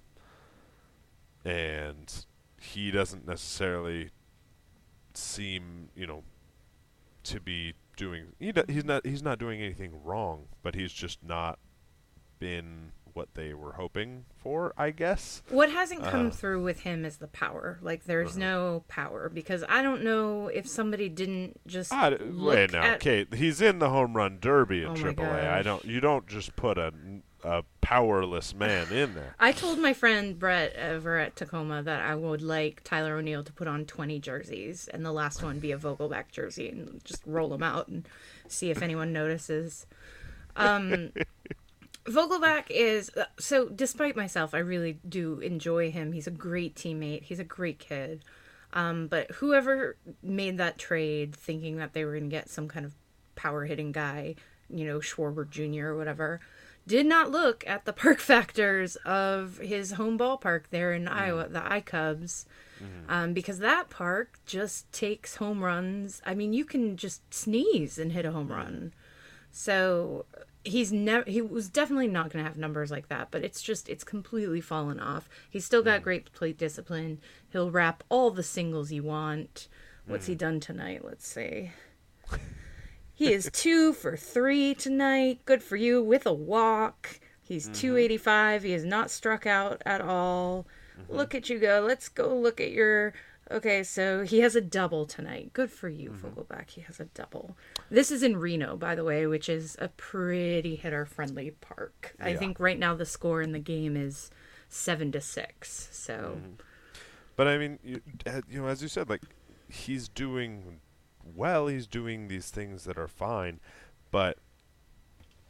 and he doesn't necessarily seem, you know, to be doing. He do, he's not he's not doing anything wrong, but he's just not been what they were hoping for, I guess. What hasn't come uh, through with him is the power. Like, there's uh-huh. no power, because I don't know if somebody didn't just I d- look wait now, at... Kate. He's in the home run derby in oh triple A. I don't. You don't just put a, a powerless man in there. I told my friend Brett over at Tacoma that I would like Tyler O'Neill to put on twenty jerseys, and the last one be a Vogelbach jersey, and just roll them out and see if anyone notices. Um... Vogelbach is, uh, so despite myself, I really do enjoy him. He's a great teammate. He's a great kid. Um, but whoever made that trade thinking that they were going to get some kind of power-hitting guy, you know, Schwarber Junior or whatever, did not look at the perk factors of his home ballpark there in mm-hmm. Iowa, the iCubs, mm-hmm. um, because that park just takes home runs. I mean, you can just sneeze and hit a home run. So... He's never. He was definitely not going to have numbers like that, but it's just it's completely fallen off. He's still got mm. great plate discipline. He'll wrap all the singles you want. What's mm. he done tonight? Let's see. He is two for three tonight. Good for you with a walk. He's mm-hmm. two eighty-five. He has not struck out at all. Mm-hmm. Look at you go. Let's go look at your. Okay, so he has a double tonight. Good for you, mm-hmm. Vogelbach. He has a double. This is in Reno, by the way, which is a pretty hitter-friendly park. Yeah. I think right now the score in the game is seven to six. So, mm-hmm. but I mean, you, you know, as you said, like, he's doing well. He's doing these things that are fine, but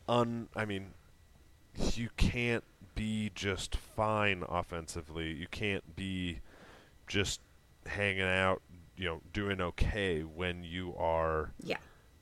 un. I mean, you can't be just fine offensively. You can't be just hanging out, you know, doing okay when you are Yeah.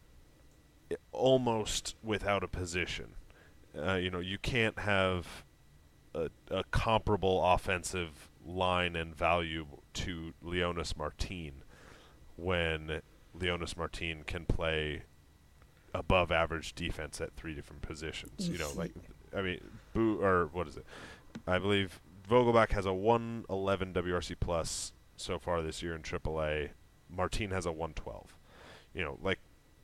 almost without a position. Uh, you know, you can't have a, a comparable offensive line and value to Leonis Martin when Leonis Martin can play above average defense at three different positions. You know, like, I mean, Boo, or what is it? I believe Vogelbach has a one eleven W R C plus so far this year in triple A. Martin has a one twelve. You know, like,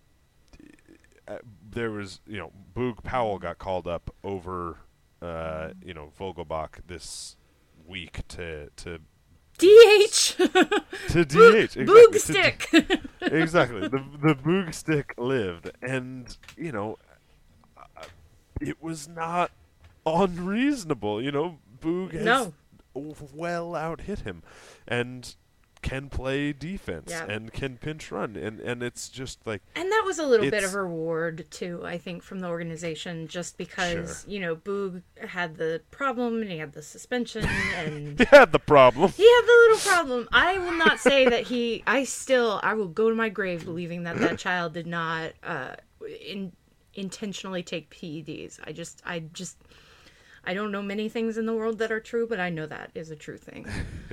uh, there was, you know, Boog Powell got called up over, uh, you know, Vogelbach this week to to D H. to D H. Exactly, Boog to stick. D- exactly. The the Boog stick lived, and you know, uh, it was not unreasonable. You know, Boog has No. well out hit him, and can play defense Yeah. and can pinch run, and and it's just like. And that was a little bit It's- of a reward too, I think, from the organization, just because Sure. you know Boog had the problem and he had the suspension and He had the problem. he had the little problem. I will not say that he. I still. I will go to my grave believing that that child did not uh, in, intentionally take P E Ds. I just. I just. I don't know many things in the world that are true, but I know that is a true thing.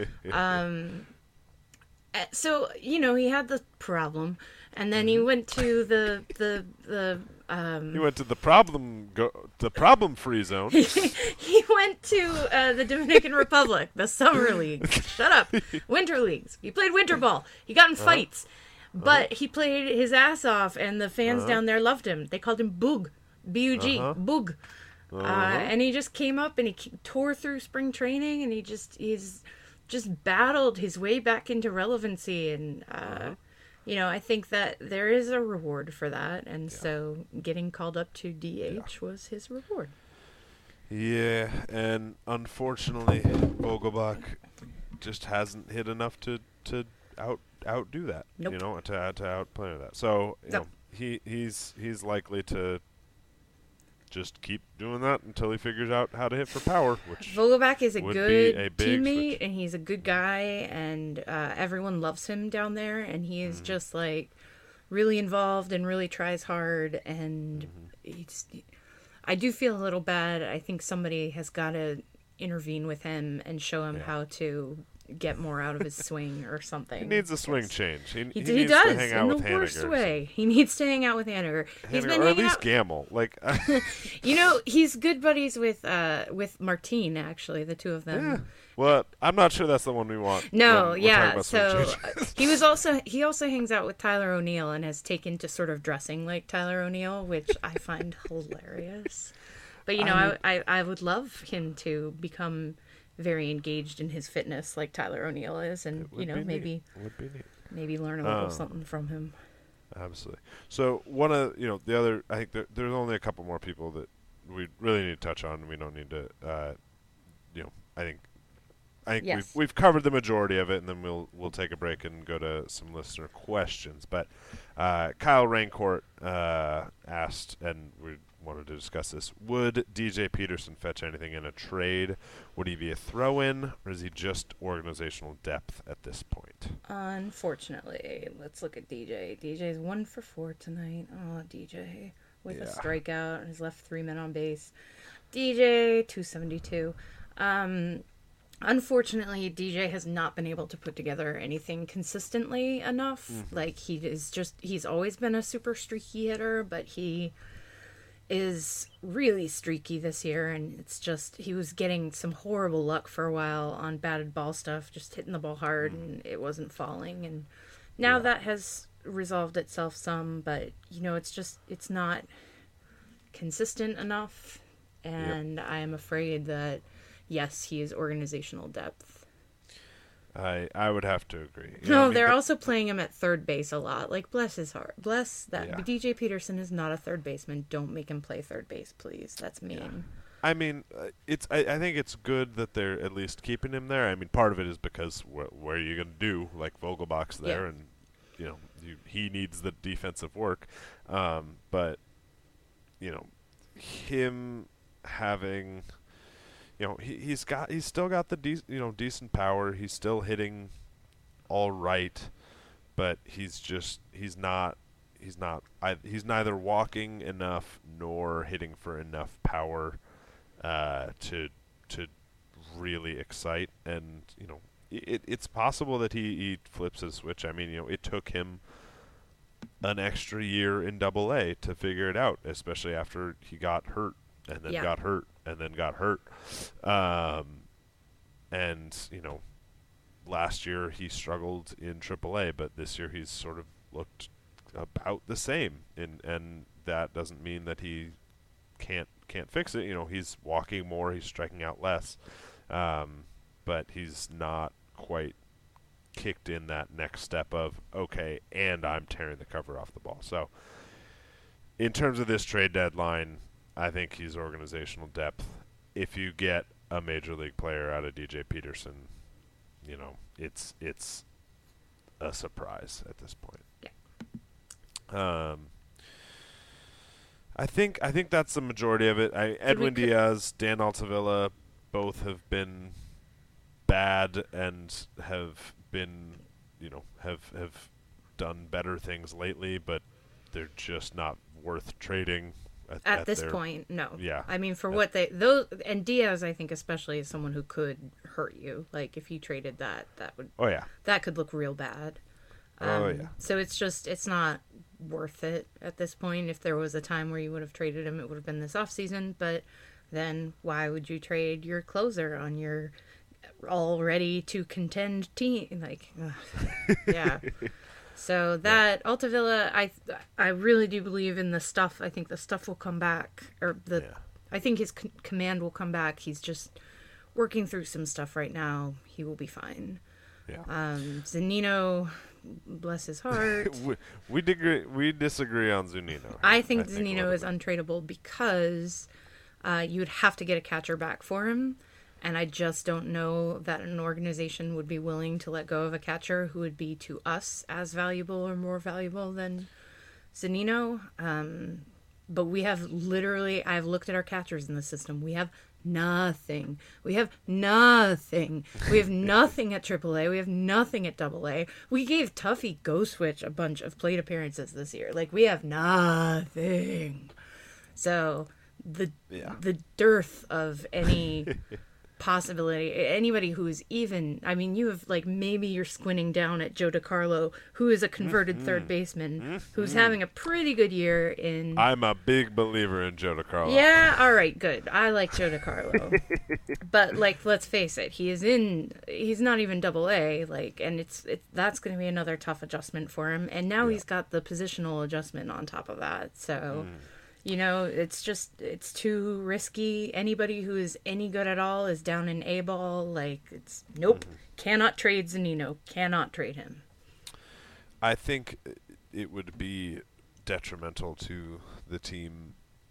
um. uh, So you know he had the problem, and then he went to the the the. Um, He went to the problem go the problem free zone. he went to uh, the Dominican Republic, the summer league. Shut up, winter leagues. He played winter ball. He got in fights, but he played his ass off, and the fans down there loved him. They called him Boog, B U G, Uh-huh. Boog. Uh, and he just came up and he k- tore through spring training, and he just he's just battled his way back into relevancy. And uh, you know, I think that there is a reward for that, and so getting called up to D H was his reward. Yeah, and unfortunately, Vogelbach just hasn't hit enough to, to out outdo that. Nope. You know, to to outplay that. So you Nope. know, he he's he's likely to just keep doing that until he figures out how to hit for power, which Vogelbach is a would good be a big teammate, switch. and he's a good guy, and uh, everyone loves him down there, and he Mm-hmm. is just like really involved and really tries hard, and Mm-hmm. he's. I do feel a little bad. I think somebody has got to intervene with him and show him Yeah. how to get more out of his swing or something. he needs a swing because change. He, He, he, he needs does to hang out in the with worst Haniger. way. He needs to hang out with Haniger. He's Haniger, been or at hanging least out. Gamble. Like, You know, he's good buddies with uh with Martine. Actually, the two of them. yeah. Well, I'm not sure that's the one we want. No, when we're talking yeah. about swing So changes. uh, he was also he also hangs out with Tyler O'Neill and has taken to sort of dressing like Tyler O'Neill, which I find hilarious. But you know, I, I I would love him to become very engaged in his fitness like Tyler O'Neill is, and Would you know be neat. maybe Would be neat. maybe learn a little Um, something from him. Absolutely. So one of you know the other, I think there, there's only a couple more people that we really need to touch on. We don't need to, uh, you know, I think, I think Yes. we've we've covered the majority of it, and then we'll we'll take a break and go to some listener questions. But uh, Kyle Raincourt uh, asked, and we wanted to discuss this: would D J Peterson fetch anything in a trade? Would he be a throw-in, or is he just organizational depth at this point? Unfortunately, let's look at D J. D J's one for four tonight. Oh, D J with a Yeah. strikeout and has left three men on base. D J two seventy-two. Um, unfortunately, D J has not been able to put together anything consistently enough. Like he is just he's always been a super streaky hitter, but he is really streaky this year, and it's just he was getting some horrible luck for a while on batted ball stuff, just hitting the ball hard and it wasn't falling, and now Yeah. that has resolved itself some, but you know it's just it's not consistent enough, and I am afraid that yes, he is organizational depth. I I would have to agree. You know, No, I mean, they're the- also playing him at third base a lot. Like, bless his heart. Bless that. Yeah. D J Peterson is not a third baseman. Don't make him play third base, please. That's mean. I mean, uh, it's. I, I think it's good that they're at least keeping him there. I mean, part of it is because wh- what are you going to do? Like Vogelbach's there, Yeah. and you know you, he needs the defensive work. Um, but you know, him having, you know, he, he's got he's still got the de- you know decent power. He's still hitting all right, but he's just he's not he's not I, he's neither walking enough nor hitting for enough power uh, to to really excite. And you know, it, it's possible that he, he flips his switch. I mean, you know, it took him an extra year in Double A to figure it out, especially after he got hurt and then Yeah. got hurt and then got hurt. Um, and you know, last year he struggled in Triple A, but this year he's sort of looked about the same. In, and that doesn't mean that he can't can't fix it. You know, he's walking more, he's striking out less, um, but he's not quite kicked in that next step of, okay, and I'm tearing the cover off the ball. So in terms of this trade deadline, I think he's organizational depth. If you get a major league player out of D J Peterson, you know, it's it's a surprise at this point. Yeah. Um, I think I think that's the majority of it. I, Edwin we Diaz, Dan Altavilla, both have been bad and have been, you know, have have done better things lately, but they're just not worth trading at, At, at this their, point, no. Yeah. I mean, for At- what they those and Diaz, I think especially is someone who could hurt you. Like if you traded that, that would Oh yeah. that could look real bad. Oh Um, yeah. So it's just it's not worth it at this point. If there was a time where you would have traded him, it would have been this offseason. But then why would you trade your closer on your already to contend team? Like, ugh. Yeah. So that Altavilla, I I really do believe in the stuff. I think the stuff will come back, or the Yeah. I think his c- command will come back. He's just working through some stuff right now. He will be fine. Yeah. Um, Zanino, bless his heart. we we, disagree, we disagree on Zunino. I think a Zanino little is bit. untradeable because uh, you would have to get a catcher back for him. And I just don't know that an organization would be willing to let go of a catcher who would be to us as valuable or more valuable than Zanino. Um, but we have literally, I've looked at our catchers in the system. We have nothing. We have nothing. We have nothing at triple A. We have nothing at double A. We gave Tuffy Go Switch a bunch of plate appearances this year. Like, we have nothing. So the Yeah. the dearth of any possibility, anybody who's even, I mean, you have, like, maybe you're squinting down at Joe DiCarlo, who is a converted Mm-hmm. third baseman, who's having a pretty good year in... I'm a big believer in Joe DiCarlo. Yeah, all right, good. I like Joe DiCarlo. But, like, let's face it, he is in, he's not even double A, like, and it's, it's that's going to be another tough adjustment for him. And now Yeah. he's got the positional adjustment on top of that, so... Mm. You know, it's just, it's too risky. Anybody who is any good at all is down in A-ball. Like, it's, nope. Mm-hmm. Cannot trade Zanino. Cannot trade him. I think it would be detrimental to the team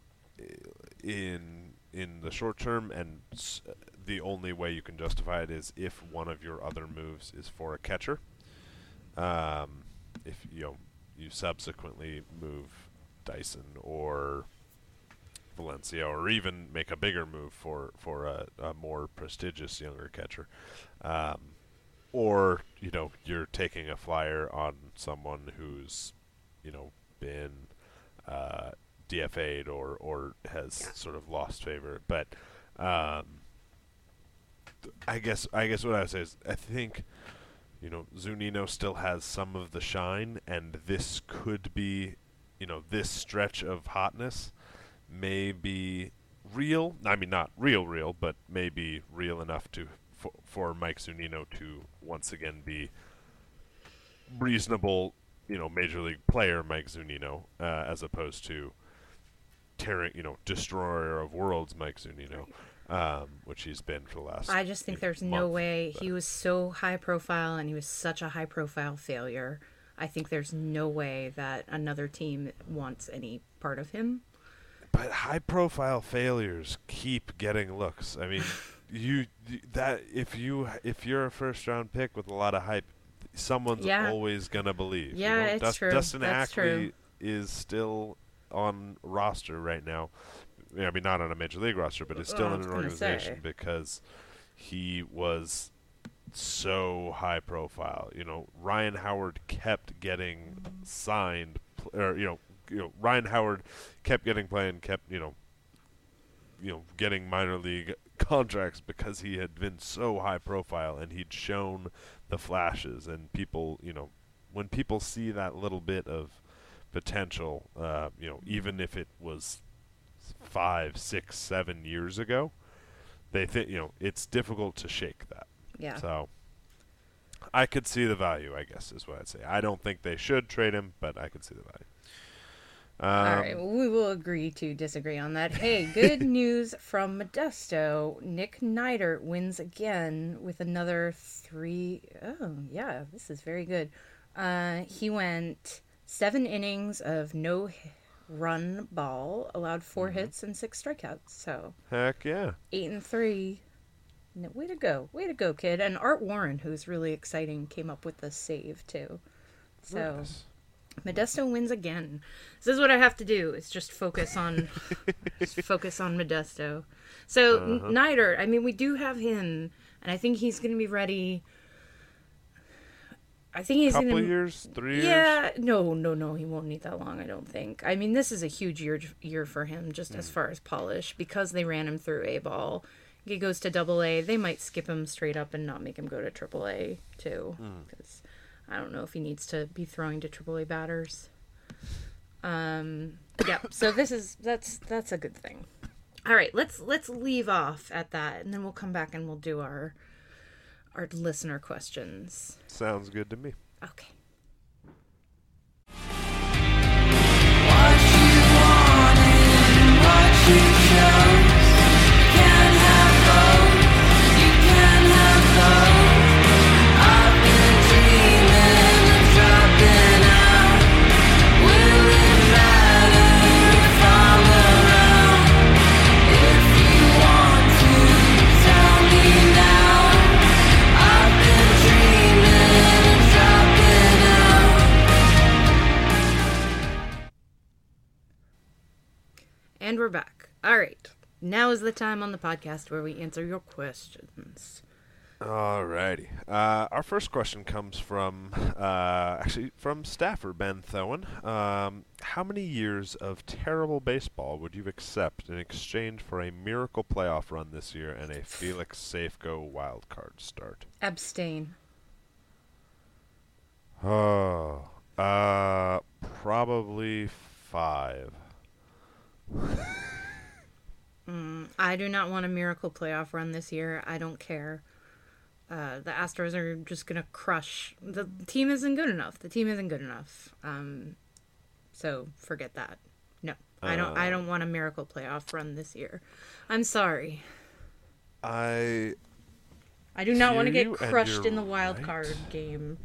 in in the short term, and s- the only way you can justify it is if one of your other moves is for a catcher. Um, if you know, you subsequently move Dyson or Valencia, or even make a bigger move for for a, a more prestigious younger catcher, um, or you know you're taking a flyer on someone who's you know been uh, D F A'd or or has Yeah. sort of lost favor. But um, th- I guess I guess what I would say is I think you know Zunino still has some of the shine, and this could be. You know, this stretch of hotness may be real. I mean, not real, real, but maybe real enough to for, for Mike Zunino to once again be reasonable, you know, major league player Mike Zunino, uh, as opposed to tearing, you know, destroyer of worlds Mike Zunino, um, which he's been for the last. I just think you know, there's no month, way. but- He was so high profile, and he was such a high profile failure. I think there's no way that another team wants any part of him. But high-profile failures keep getting looks. I mean, you you- that if you if you're a first-round pick with a lot of hype, someone's Yeah. always gonna believe. you Yeah, know? it's Dus- true. Dustin That's Ackley true. is still on roster right now, I mean, not on a major league roster, but is still Well, I in was an gonna organization say. because he was so high profile. You know, Ryan Howard kept getting signed, pl- or you know, you know, Ryan Howard kept getting playing, kept you know, you know, getting minor league contracts because he had been so high profile and he'd shown the flashes. And people, you know, when people see that little bit of potential, uh, you know, even if it was five, six, seven years ago, they think, you know, it's difficult to shake that. Yeah. So I could see the value, I guess, is what I'd say. I don't think they should trade him, but I could see the value. Um, All right, well, we will agree to disagree on that. Hey, good news from Modesto. Nick Neidert wins again with another three. Oh, yeah, this is very good. Uh, he went seven innings of no run ball, allowed four Mm-hmm. hits and six strikeouts. So Heck yeah. eight and three. No, way to go. Way to go, kid. And Art Warren, who's really exciting, came up with the save, too. So Nice. Modesto wins again. This is what I have to do. Is just focus on, just focus on Modesto. So Uh-huh. N- Neidert, I mean, we do have him, and I think he's going to be ready. I think he's Couple going to. years, three years. Yeah, no, no, no. He won't need that long. I don't think. I mean, this is a huge year year for him, just as far as polish, because they ran him through A ball. He goes to Double A. They might skip him straight up and not make him go to Triple A too, because I don't know if he needs to be throwing to Triple A batters. Um, yeah. So this is that's that's a good thing. All right, let's let's leave off at that, and then we'll come back and we'll do our our listener questions. Sounds good to me. Okay. What you want and what you chose. Can't have both. You can't have both. I've been dreaming of dropping out. Will it matter if I'm around? If you want to, tell me now. I've been dreaming of dropping out. And we're back. All right. Now is the time on the podcast where we answer your questions. Alrighty. Uh, our first question comes from, uh, actually, from staffer Ben Thowen. Um, how many years of terrible baseball would you accept in exchange for a miracle playoff run this year and a Felix Safeco wild card start? Abstain. Oh, uh, probably five. I do not want a miracle playoff run this year. I don't care. Uh, the Astros are just going to crush. The team isn't good enough. The team isn't good enough. Um, so forget that. No, I don't. I don't want a miracle playoff run this year. I'm sorry. I I do not want to hear get you, and crushed you're in the wild right. card game.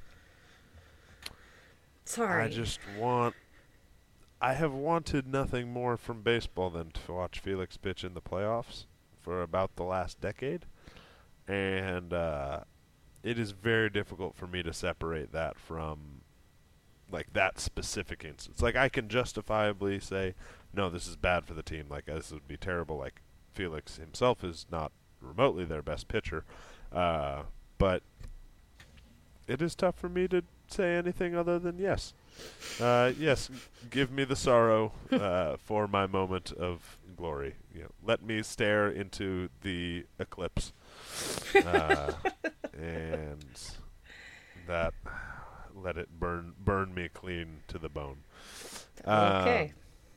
Sorry. I just want. I have wanted nothing more from baseball than to watch Felix pitch in the playoffs for about the last decade, and uh, it is very difficult for me to separate that from, like, that specific instance. Like, I can justifiably say, no, this is bad for the team. Like, this would be terrible. Like, Felix himself is not remotely their best pitcher, uh, but it is tough for me to say anything other than yes. Uh, yes, give me the sorrow uh, for my moment of glory. You know, let me stare into the eclipse, uh, and that let it burn burn me clean to the bone. okay.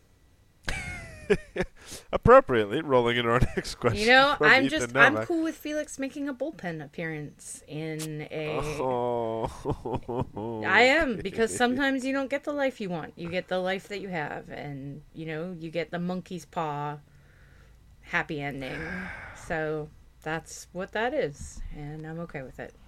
Appropriately, rolling into our next question. You know, from I'm Ethan just I'm Novak. cool with Felix making a bullpen appearance in a. Oh. I am, because sometimes you don't get the life you want. You get the life that you have, and you know, you get the monkey's paw happy ending. So that's what that is, and I'm okay with it.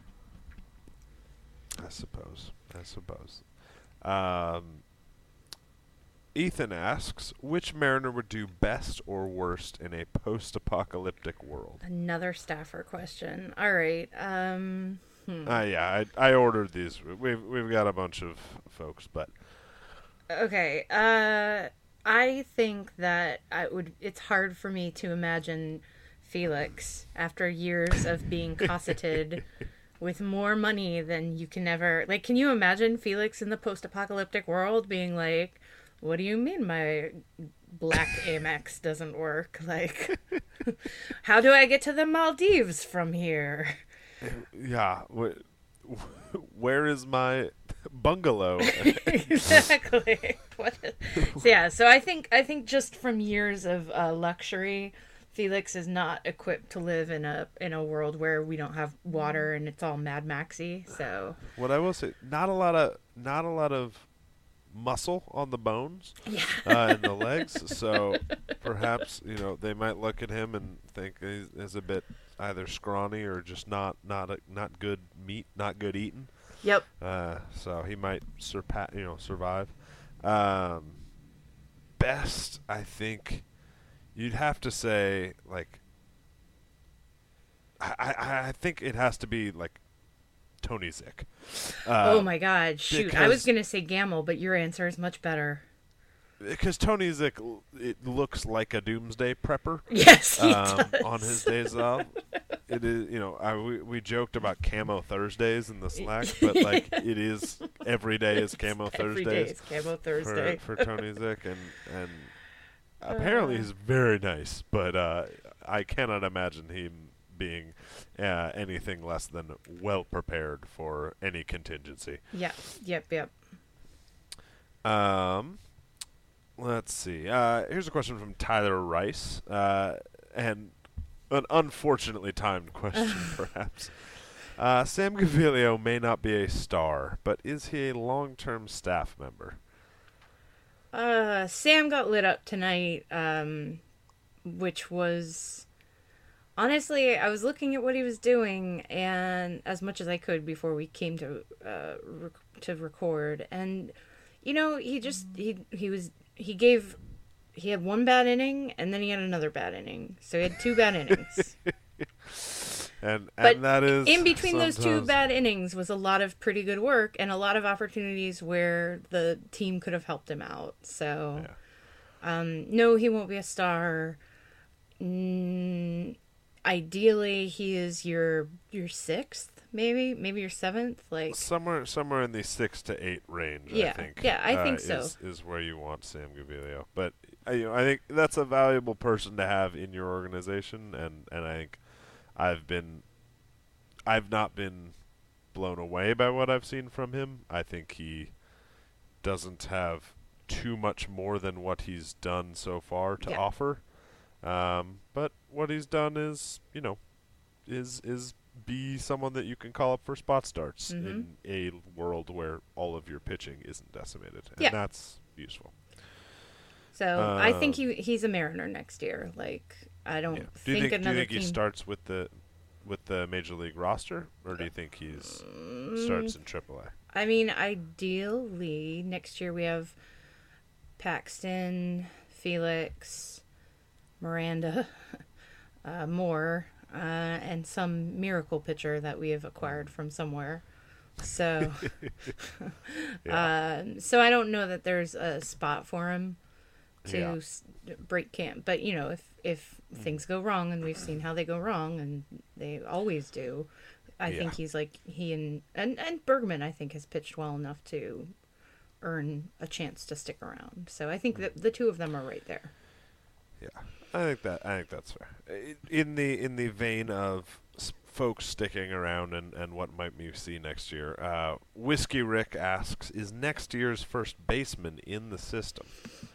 I suppose. I suppose. Um, Ethan asks, which Mariner would do best or worst in a post-apocalyptic world? Another staffer question. All right. Um. Hmm. Uh, yeah, I, I ordered these. We've we've got a bunch of folks, but Okay. Uh, I think that I would. It's hard for me to imagine Felix after years of being cosseted with more money than you can ever. Like, can you imagine Felix in the post-apocalyptic world being like, "What do you mean my black Amex doesn't work? Like, how do I get to the Maldives from here?" Yeah. Wh- where is my bungalow? Exactly. What is... So yeah, so I think I think just from years of uh, luxury, Felix is not equipped to live in a in a world where we don't have water and it's all Mad Maxy. So What I will say, not a lot of not a lot of muscle on the bones yeah, uh, and the legs. So perhaps, you know, they might look at him and think he's, he's a bit either scrawny or just not not a, not good meat, not good eating. yep. Uh, so he might surpass, you know, survive. Um, best, I think, you'd have to say like. I, I I think it has to be like Tony Zick. Uh, Oh my God! Shoot, I was because- gonna say Gamble, but your answer is much better. Because Tony Zick, l- it looks like a doomsday prepper. Yes, he um, does. on his days off. It is, you know, I, we, we joked about Camo Thursdays in the Slack, but like it is every day is Camo Every day Thursdays is Camo Thursday. for, for Tony Zick, and and apparently he's very nice, but uh, I cannot imagine him being uh, anything less than well prepared for any contingency. Yeah. Yep. Yep. Um, let's see. Uh, here's a question from Tyler Rice, uh, and an unfortunately timed question, perhaps. Uh, Sam Gaviglio may not be a star, but is he a long-term staff member? Uh, Sam got lit up tonight, um, which was honestly, I was looking at what he was doing, and as much as I could before we came to uh, rec- to record, and you know, he just he he was he gave he had one bad inning, and then he had another bad inning, so he had two bad innings. And But and that is in between those two sometimes- bad innings was a lot of pretty good work and a lot of opportunities where the team could have helped him out. So, Yeah. um, no, he won't be a star. Mm, ideally, he is your your sixth, maybe, maybe your seventh. Like, somewhere somewhere in the six to eight range. Yeah, I think. yeah, I uh, think so. Is, is where you want Sam Gaviglio, but uh, you know, I think that's a valuable person to have in your organization, and and I think I've been, I've not been blown away by what I've seen from him. I think he doesn't have too much more than what he's done so far to Yeah. offer. Um, but what he's done is, you know, is is be someone that you can call up for spot starts Mhm. in a world where all of your pitching isn't decimated, and Yeah. that's useful. so I think Um, he he's a Mariner next year. Like, I don't Yeah. Do think, you think, do another you think team. he starts with the with the major league roster, or do you think he's starts in triple A? I mean, ideally, next year we have Paxton, Felix, Miranda, uh, Moore, uh, and some miracle pitcher that we have acquired from somewhere. So, Yeah. um, so I don't know that there's a spot for him to Yeah. s- break camp. But you know, if if things go wrong, and we've seen how they go wrong, and they always do, I Yeah. think he's like he and, and and Bergman I think has pitched well enough to earn a chance to stick around. So I think that the two of them are right there. Yeah, I think that I think that's fair. I- In the in the vein of s- folks sticking around and, and what might we see next year, uh, Whiskey Rick asks, "Is next year's first baseman in the system?"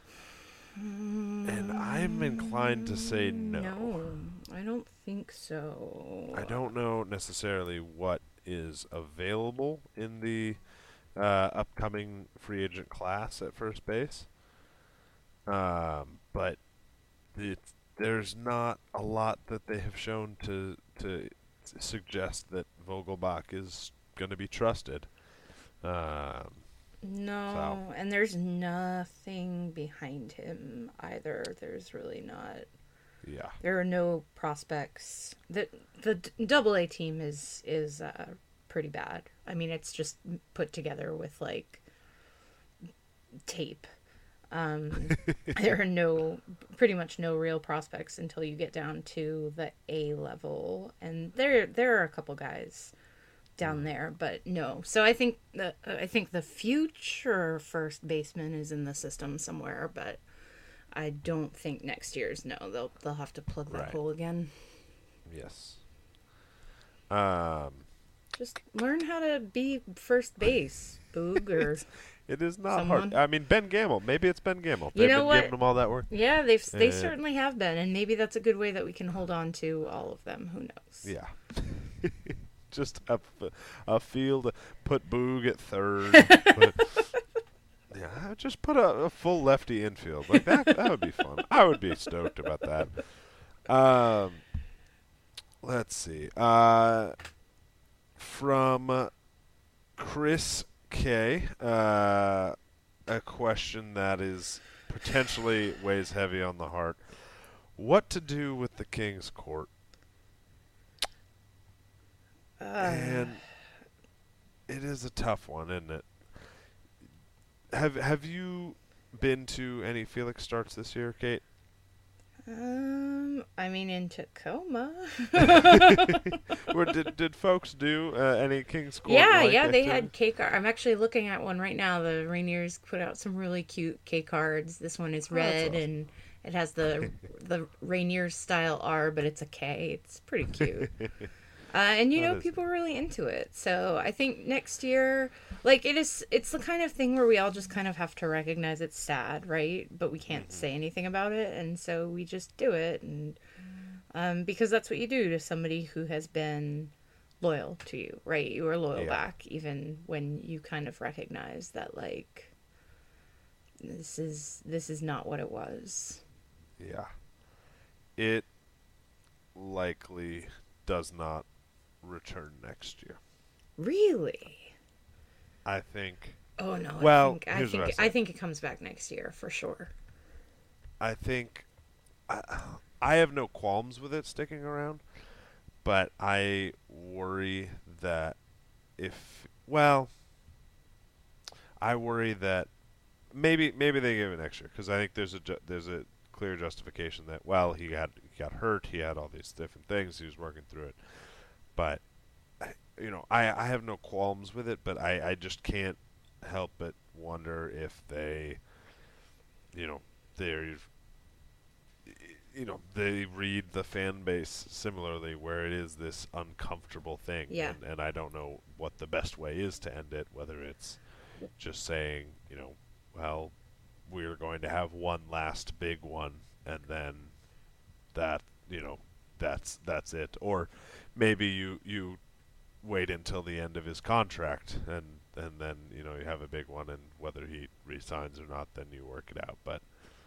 And I'm inclined to say no. No, I don't think so. I don't know necessarily what is available in the uh, upcoming free agent class at first base, um, but it, there's not a lot that they have shown to to s- suggest that Vogelbach is going to be trusted. Um, No, So- and there's nothing behind him either. There's really not. yeah, There are no prospects. The the d- double A team is is uh, pretty bad. I mean, it's just put together with like tape. Um, there are no, pretty much no real prospects until you get down to the A level, and there there are a couple guys down there, but no. So I think the I think the future first baseman is in the system somewhere, but I don't think next year's. No, they'll they'll have to plug that Right. hole again. Yes. Um, Just learn how to be first base, Boog, or it is not Someone? hard. I mean, Ben Gamble. Maybe it's Ben Gamble. You They've know been what? giving him all that work. yeah, they've they Uh, certainly have been, and maybe that's a good way that we can hold on to all of them. Who knows? Yeah. Just a, f- a field. Put Boog at third. put, yeah, just put a, a full lefty infield. Like that. That would be fun. I would be stoked about that. Um, let's see. Uh, from uh, Chris K, uh, a question that is potentially weighs heavy on the heart. What to do with the King's Court? Uh, And it is a tough one, isn't it? Have Have you been to any Felix starts this year, Kate? um, I mean, in Tacoma. Or did did folks do uh, any King's Court? Yeah, like yeah, they activity? had K card. I'm actually looking at one right now. The Rainiers put out some really cute K cards. This one is Oh, that's red awesome. and it has the the Rainiers style R, but it's a K. It's pretty cute. Uh, and you That know, is- people are really into it. So I think next year, like it is, it's the kind of thing where we all just kind of have to recognize it's sad, right? But we can't Mm-hmm. say anything about it, and so we just do it, and um, because that's what you do to somebody who has been loyal to you, right? You are loyal Yeah. back, even when you kind of recognize that, like, this is this is not what it was. Yeah. It likely does not return next year. Really? I think. Oh no! Well, I think I here's what think I I say. think it comes back next year for sure. I think. I, I have no qualms with it sticking around, but I worry that if well, I worry that maybe maybe they give it next year because I think there's a ju- there's a clear justification that well he had he got hurt, he had all these different things, he was working through it, but I- you know I I have no qualms with it, but I I just can't help but wonder if they you know they're you know they read the fan base similarly where it is this uncomfortable thing Yeah. and, and I don't know what the best way is to end it, whether it's just saying you know well we're going to have one last big one and then that you know that's that's it, or maybe you you wait until the end of his contract and and then you know you have a big one and whether he resigns or not then you work it out. But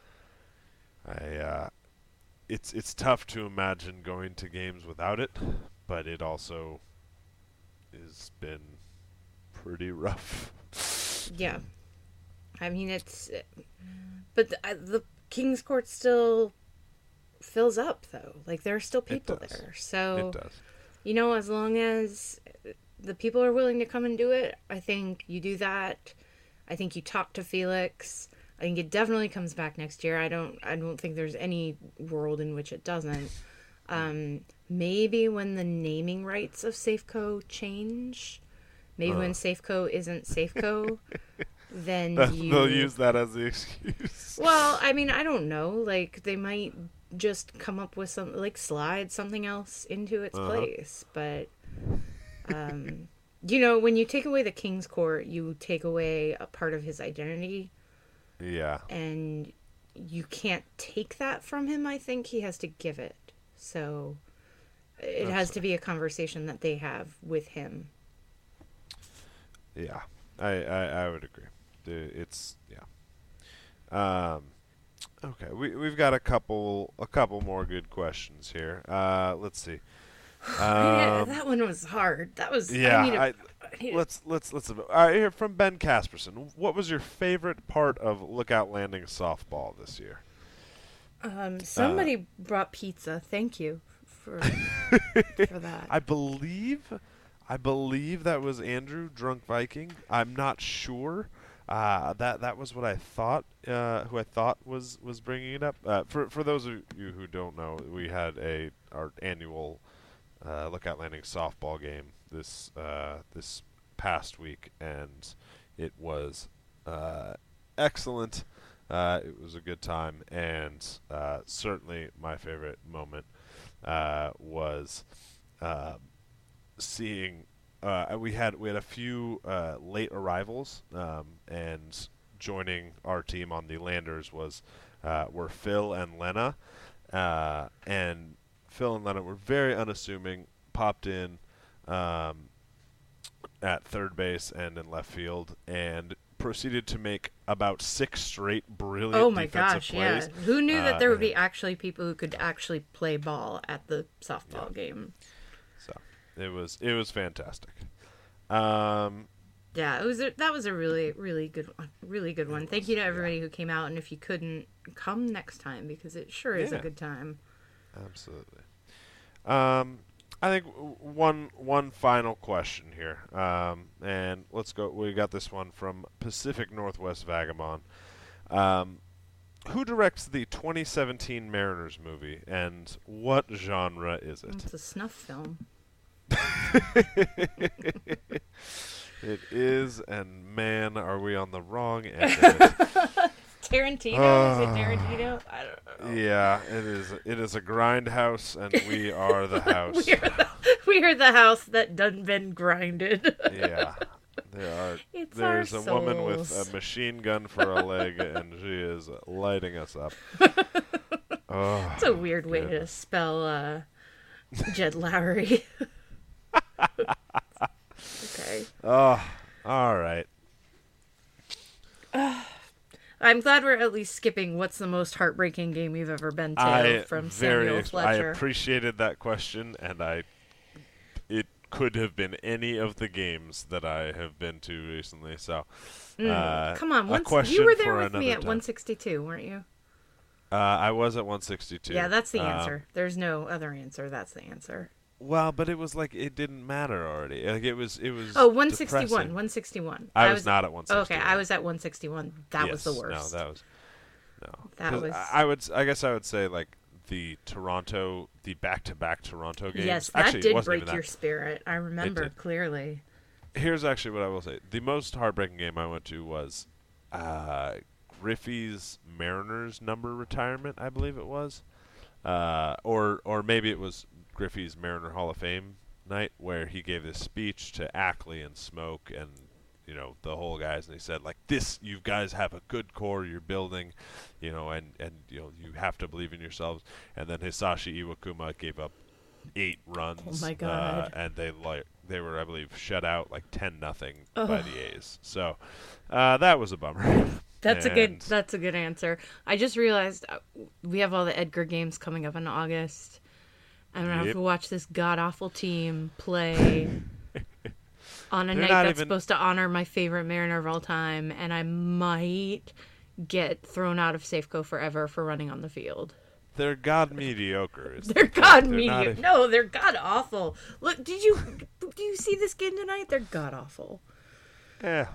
I uh it's it's tough to imagine going to games without it, but it also has been pretty rough. Yeah, I mean it's, but the, uh, the King's Court still fills up though. Like there are still people does. there, so It does. you know as long as the people are willing to come and do it, I think you do that. I think you talk to Felix. I think it definitely comes back next year. I don't. I don't think there's any world in which it doesn't. Um, maybe when the naming rights of Safeco change, maybe when Uh. Safeco isn't Safeco, then That- you. They'll use that as the excuse. Well, I mean, I don't know. Like they might just come up with some like slide something else into its Uh-huh. place, but um, you know, when you take away the King's Court, you take away a part of his identity. Yeah. And you can't take that from him. I think he has to give it. So it That's has to be a conversation that they have with him. Yeah, I, I, I would agree. The- It's yeah. Um, okay, we we've got a couple a couple more good questions here. Uh, let's see. yeah, Um, that one was hard. That was yeah, I need to, I, I need to- let's let's let's. All right, here from Ben Casperson. What was your favorite part of Lookout Landing softball this year? um somebody brought pizza. Thank you for for that. I believe, I believe that was Andrew Drunk Viking. I'm not sure. Uh, that that was what I thought. Uh, who I thought was, was bringing it up. Uh, for for those of you who don't know, we had a our annual uh, Lookout Landing softball game this uh, this past week, and it was uh, excellent. Uh, it was a good time, and uh, certainly my favorite moment uh, was uh, seeing. Uh, we had we had a few uh, late arrivals, um, and joining our team on the Landers was uh, were Phil and Lena, uh, and Phil and Lena were very unassuming. Popped in um, at third base and in left field, and proceeded to make about six straight brilliant Oh my defensive gosh, plays. yeah. Who knew Uh, that there would and- be actually people who could actually play ball at the softball game? So it was it was fantastic. Um, Yeah, it was a, that was a really really good one. Really good one. Thank was, you to yeah. everybody who came out, and if you couldn't, come next time because it sure is Yeah. a good time. absolutely. Um, I think w- one one final question here, um, and let's go. We got this one from Pacific Northwest Vagabond. Um, who directs the twenty seventeen Mariners movie, and what genre is it? It's a snuff film. It is, and man, are we on the wrong end of it. Tarantino? Is it Ah. Tarantino? I don't know. Yeah, it is. It is a grindhouse, and we are the house. We are the, we are the house that done been grinded. Yeah, there are. It's There's our a woman with souls. a machine gun for a leg, and she is lighting us up. Oh, It's a weird way to goodness. spell uh, Jed Lowry. Okay. Oh, all right. I'm glad we're at least skipping what's the most heartbreaking game you've ever been to I from very. Samuel Ex- I Fletcher. appreciated that question, and I. It could have been any of the games that I have been to recently. So, uh, Come on, a once, question you were there for with me another at time. one sixty-two, weren't you? Uh, I was at one sixty-two. Yeah, that's the Um, answer. There's no other answer. That's the answer. Well, but it was like it didn't matter already. Like it was, it was. Oh, one sixty-one. depressing. one sixty-one. I was not at one Okay, sixty-one. I was at one sixty-one. That was the Yes, worst. No, that was no. That 'Cause was- I, I would. s- I guess I would say like the Toronto, the back-to-back Toronto games. Yes, that actually, it did wasn't break even your that. spirit. I remember did. clearly. Here's actually what I will say: the most heartbreaking game I went to was uh, Griffey's Mariners number retirement. I believe it was, uh, or or maybe it was Griffey's Mariner Hall of Fame night where he gave this speech to Ackley and Smoke and you know the whole guys, and he said like this: you guys have a good core you're building, you know, and and you know you have to believe in yourselves. And then Hisashi Iwakuma gave up eight runs. Oh my Uh, God. and they like they were I believe shut out like ten nothing Ugh. by the A's. So uh, that was a bummer. That's a good. And- That's a good answer. I just realized uh, we have all the Edgar games coming up in August. I'm gonna have Yep. to watch this god awful team play on a They're night not that's even- supposed to honor my favorite Mariner of all time, and I might get thrown out of Safeco forever for running on the field. They're god mediocre. is They're the god point. They're not mediocre. even- No, they're god awful. Look, did you do you see this game tonight? They're god awful. Yeah.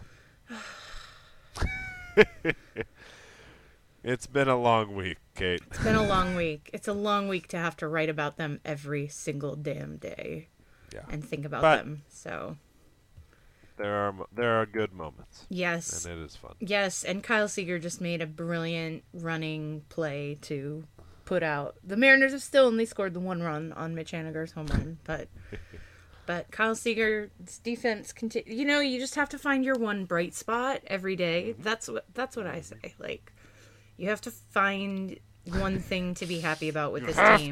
It's been a long week, Kate. It's been a long week. It's a long week to have to write about them every single damn day Yeah. and think about But- them. So There are mo- there are good moments, yes, and it is fun. yes, and Kyle Seager just made a brilliant running play to put out. The Mariners have still only scored the one run on Mitch Haniger's home run, but but Kyle Seager's defense conti- You know, you just have to find your one bright spot every day. That's what that's what I say. Like, you have to find one thing to be happy about with this team.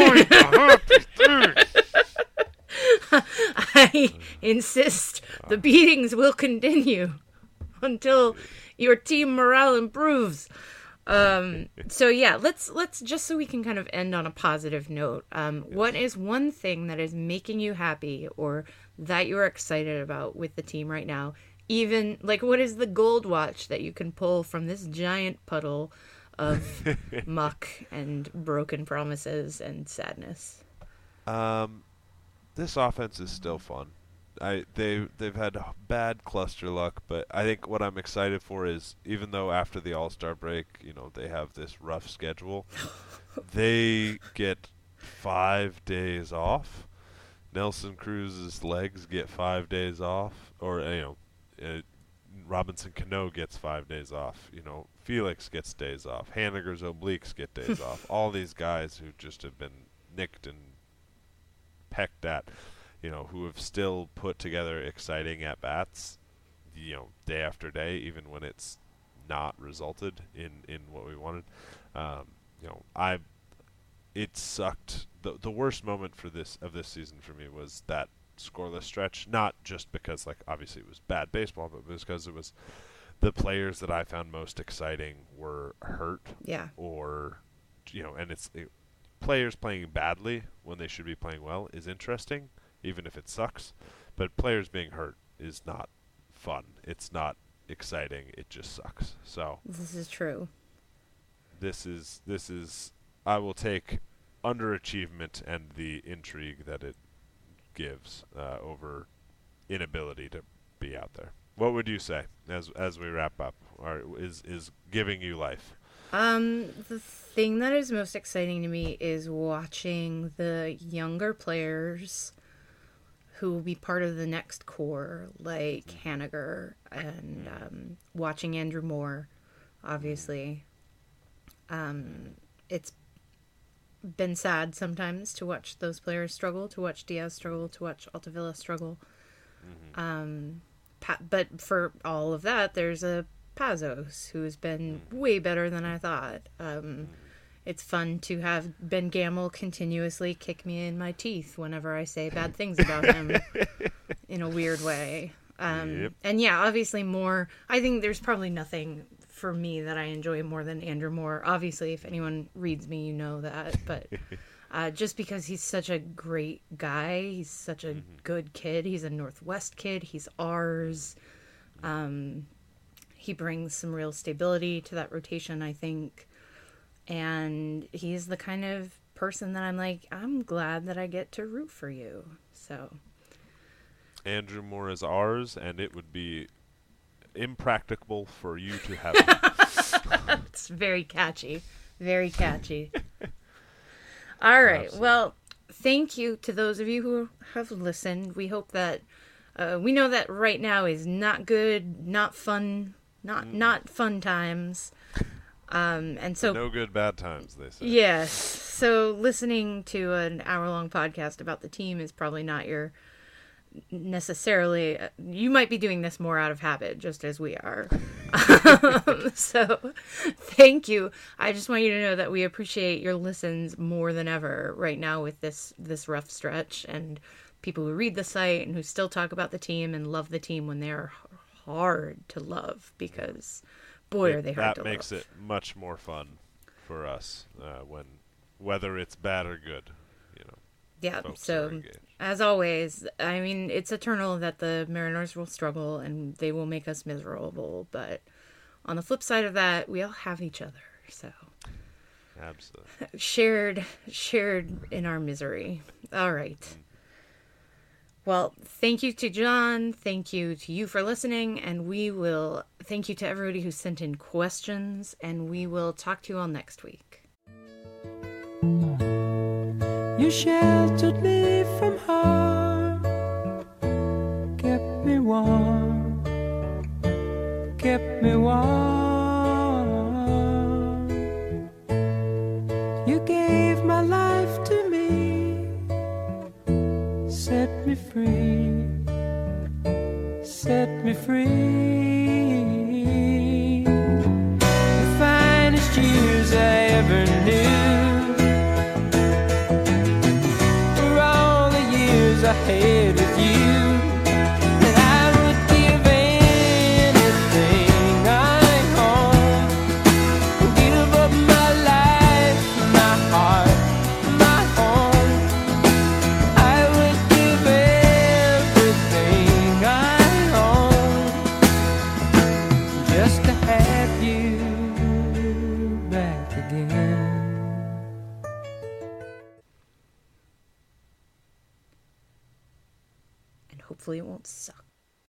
I insist the beatings will continue until your team morale improves. Um, so yeah, let's let's just so we can kind of end on a positive note. Um, what is one thing that is making you happy or that you're excited about with the team right now? Even like, what is the gold watch that you can pull from this giant puddle of muck and broken promises and sadness? Um, this offense is still fun. I they they've had bad cluster luck, but I think what I'm excited for is even though after the All-Star break, you know, they have this rough schedule, they get five days off. Nelson Cruz's legs get five days off, or you know, uh, Robinson Cano gets five days off. You know, Felix gets days off. Haniger's obliques get days off. All these guys who just have been nicked and pecked at, you know, who have still put together exciting at bats, you know, day after day, even when it's not resulted in, in what we wanted. Um, you know, I it sucked. The the worst moment for this of this season for me was that scoreless stretch. Not just because like obviously it was bad baseball, but because it was the players that I found most exciting were hurt. Yeah. Or, you know, and it's it, players playing badly when they should be playing well is interesting, even if it sucks. But players being hurt is not fun. It's not exciting. It just sucks. So This is true. this is this is I will take underachievement and the intrigue that it gives uh, over inability to be out there. What would you say as as we wrap up? Or is is giving you life? Um, the thing that is most exciting to me is watching the younger players who will be part of the next core, like Haniger, and um, watching Andrew Moore, obviously. Um, it's been sad sometimes to watch those players struggle, to watch Diaz struggle, to watch Altavilla struggle. Mm-hmm. Um, pa- but for all of that, there's a Pazos who has been way better than I thought. Um, it's fun to have Ben Gamble continuously kick me in my teeth whenever I say bad things about him in a weird way. Um, Yep. And yeah, obviously more. I think there's probably nothing for me that I enjoy more than Andrew Moore. Obviously, if anyone reads me, you know that. But uh, just because he's such a great guy, he's such a Mm-hmm. good kid. He's a Northwest kid. He's ours. Um, he brings some real stability to that rotation, I think. And he's the kind of person that I'm like, I'm glad that I get to root for you. So Andrew Moore is ours, and it would be impracticable for you to have him. it's very catchy. Very catchy. All right. Absolutely. Well, thank you to those of you who have listened. We hope that uh, we know that right now is not good, not fun, not Mm. not fun times. Um, and so No good, bad times, they say. yes. So listening to an hour-long podcast about the team is probably not your necessarily. Uh, you might be doing this more out of habit, just as we are. um, so thank you. I just want you to know that we appreciate your listens more than ever right now with this this rough stretch, and people who read the site and who still talk about the team and love the team when they're hard to love, because boy, It- are they hard that to makes love. it much more fun for us uh, when, whether it's bad or good, you know. Yeah, folks are so engaged. as always, I mean, it's eternal that the Mariners will struggle and they will make us miserable, but on the flip side of that, we all have each other, so Absolutely. shared shared in our misery. All right. Well, thank you to John, thank you to you for listening, and we will thank you to everybody who sent in questions, and we will talk to you all next week. You sheltered me from harm, kept me warm, kept me warm. You gave my life to me, set me free, set me free. The finest years I ever knew, I had with you, and I would give anything I own, give up my life, my heart, my home. I would give everything I own just to have you back again. hopefully it won't suck.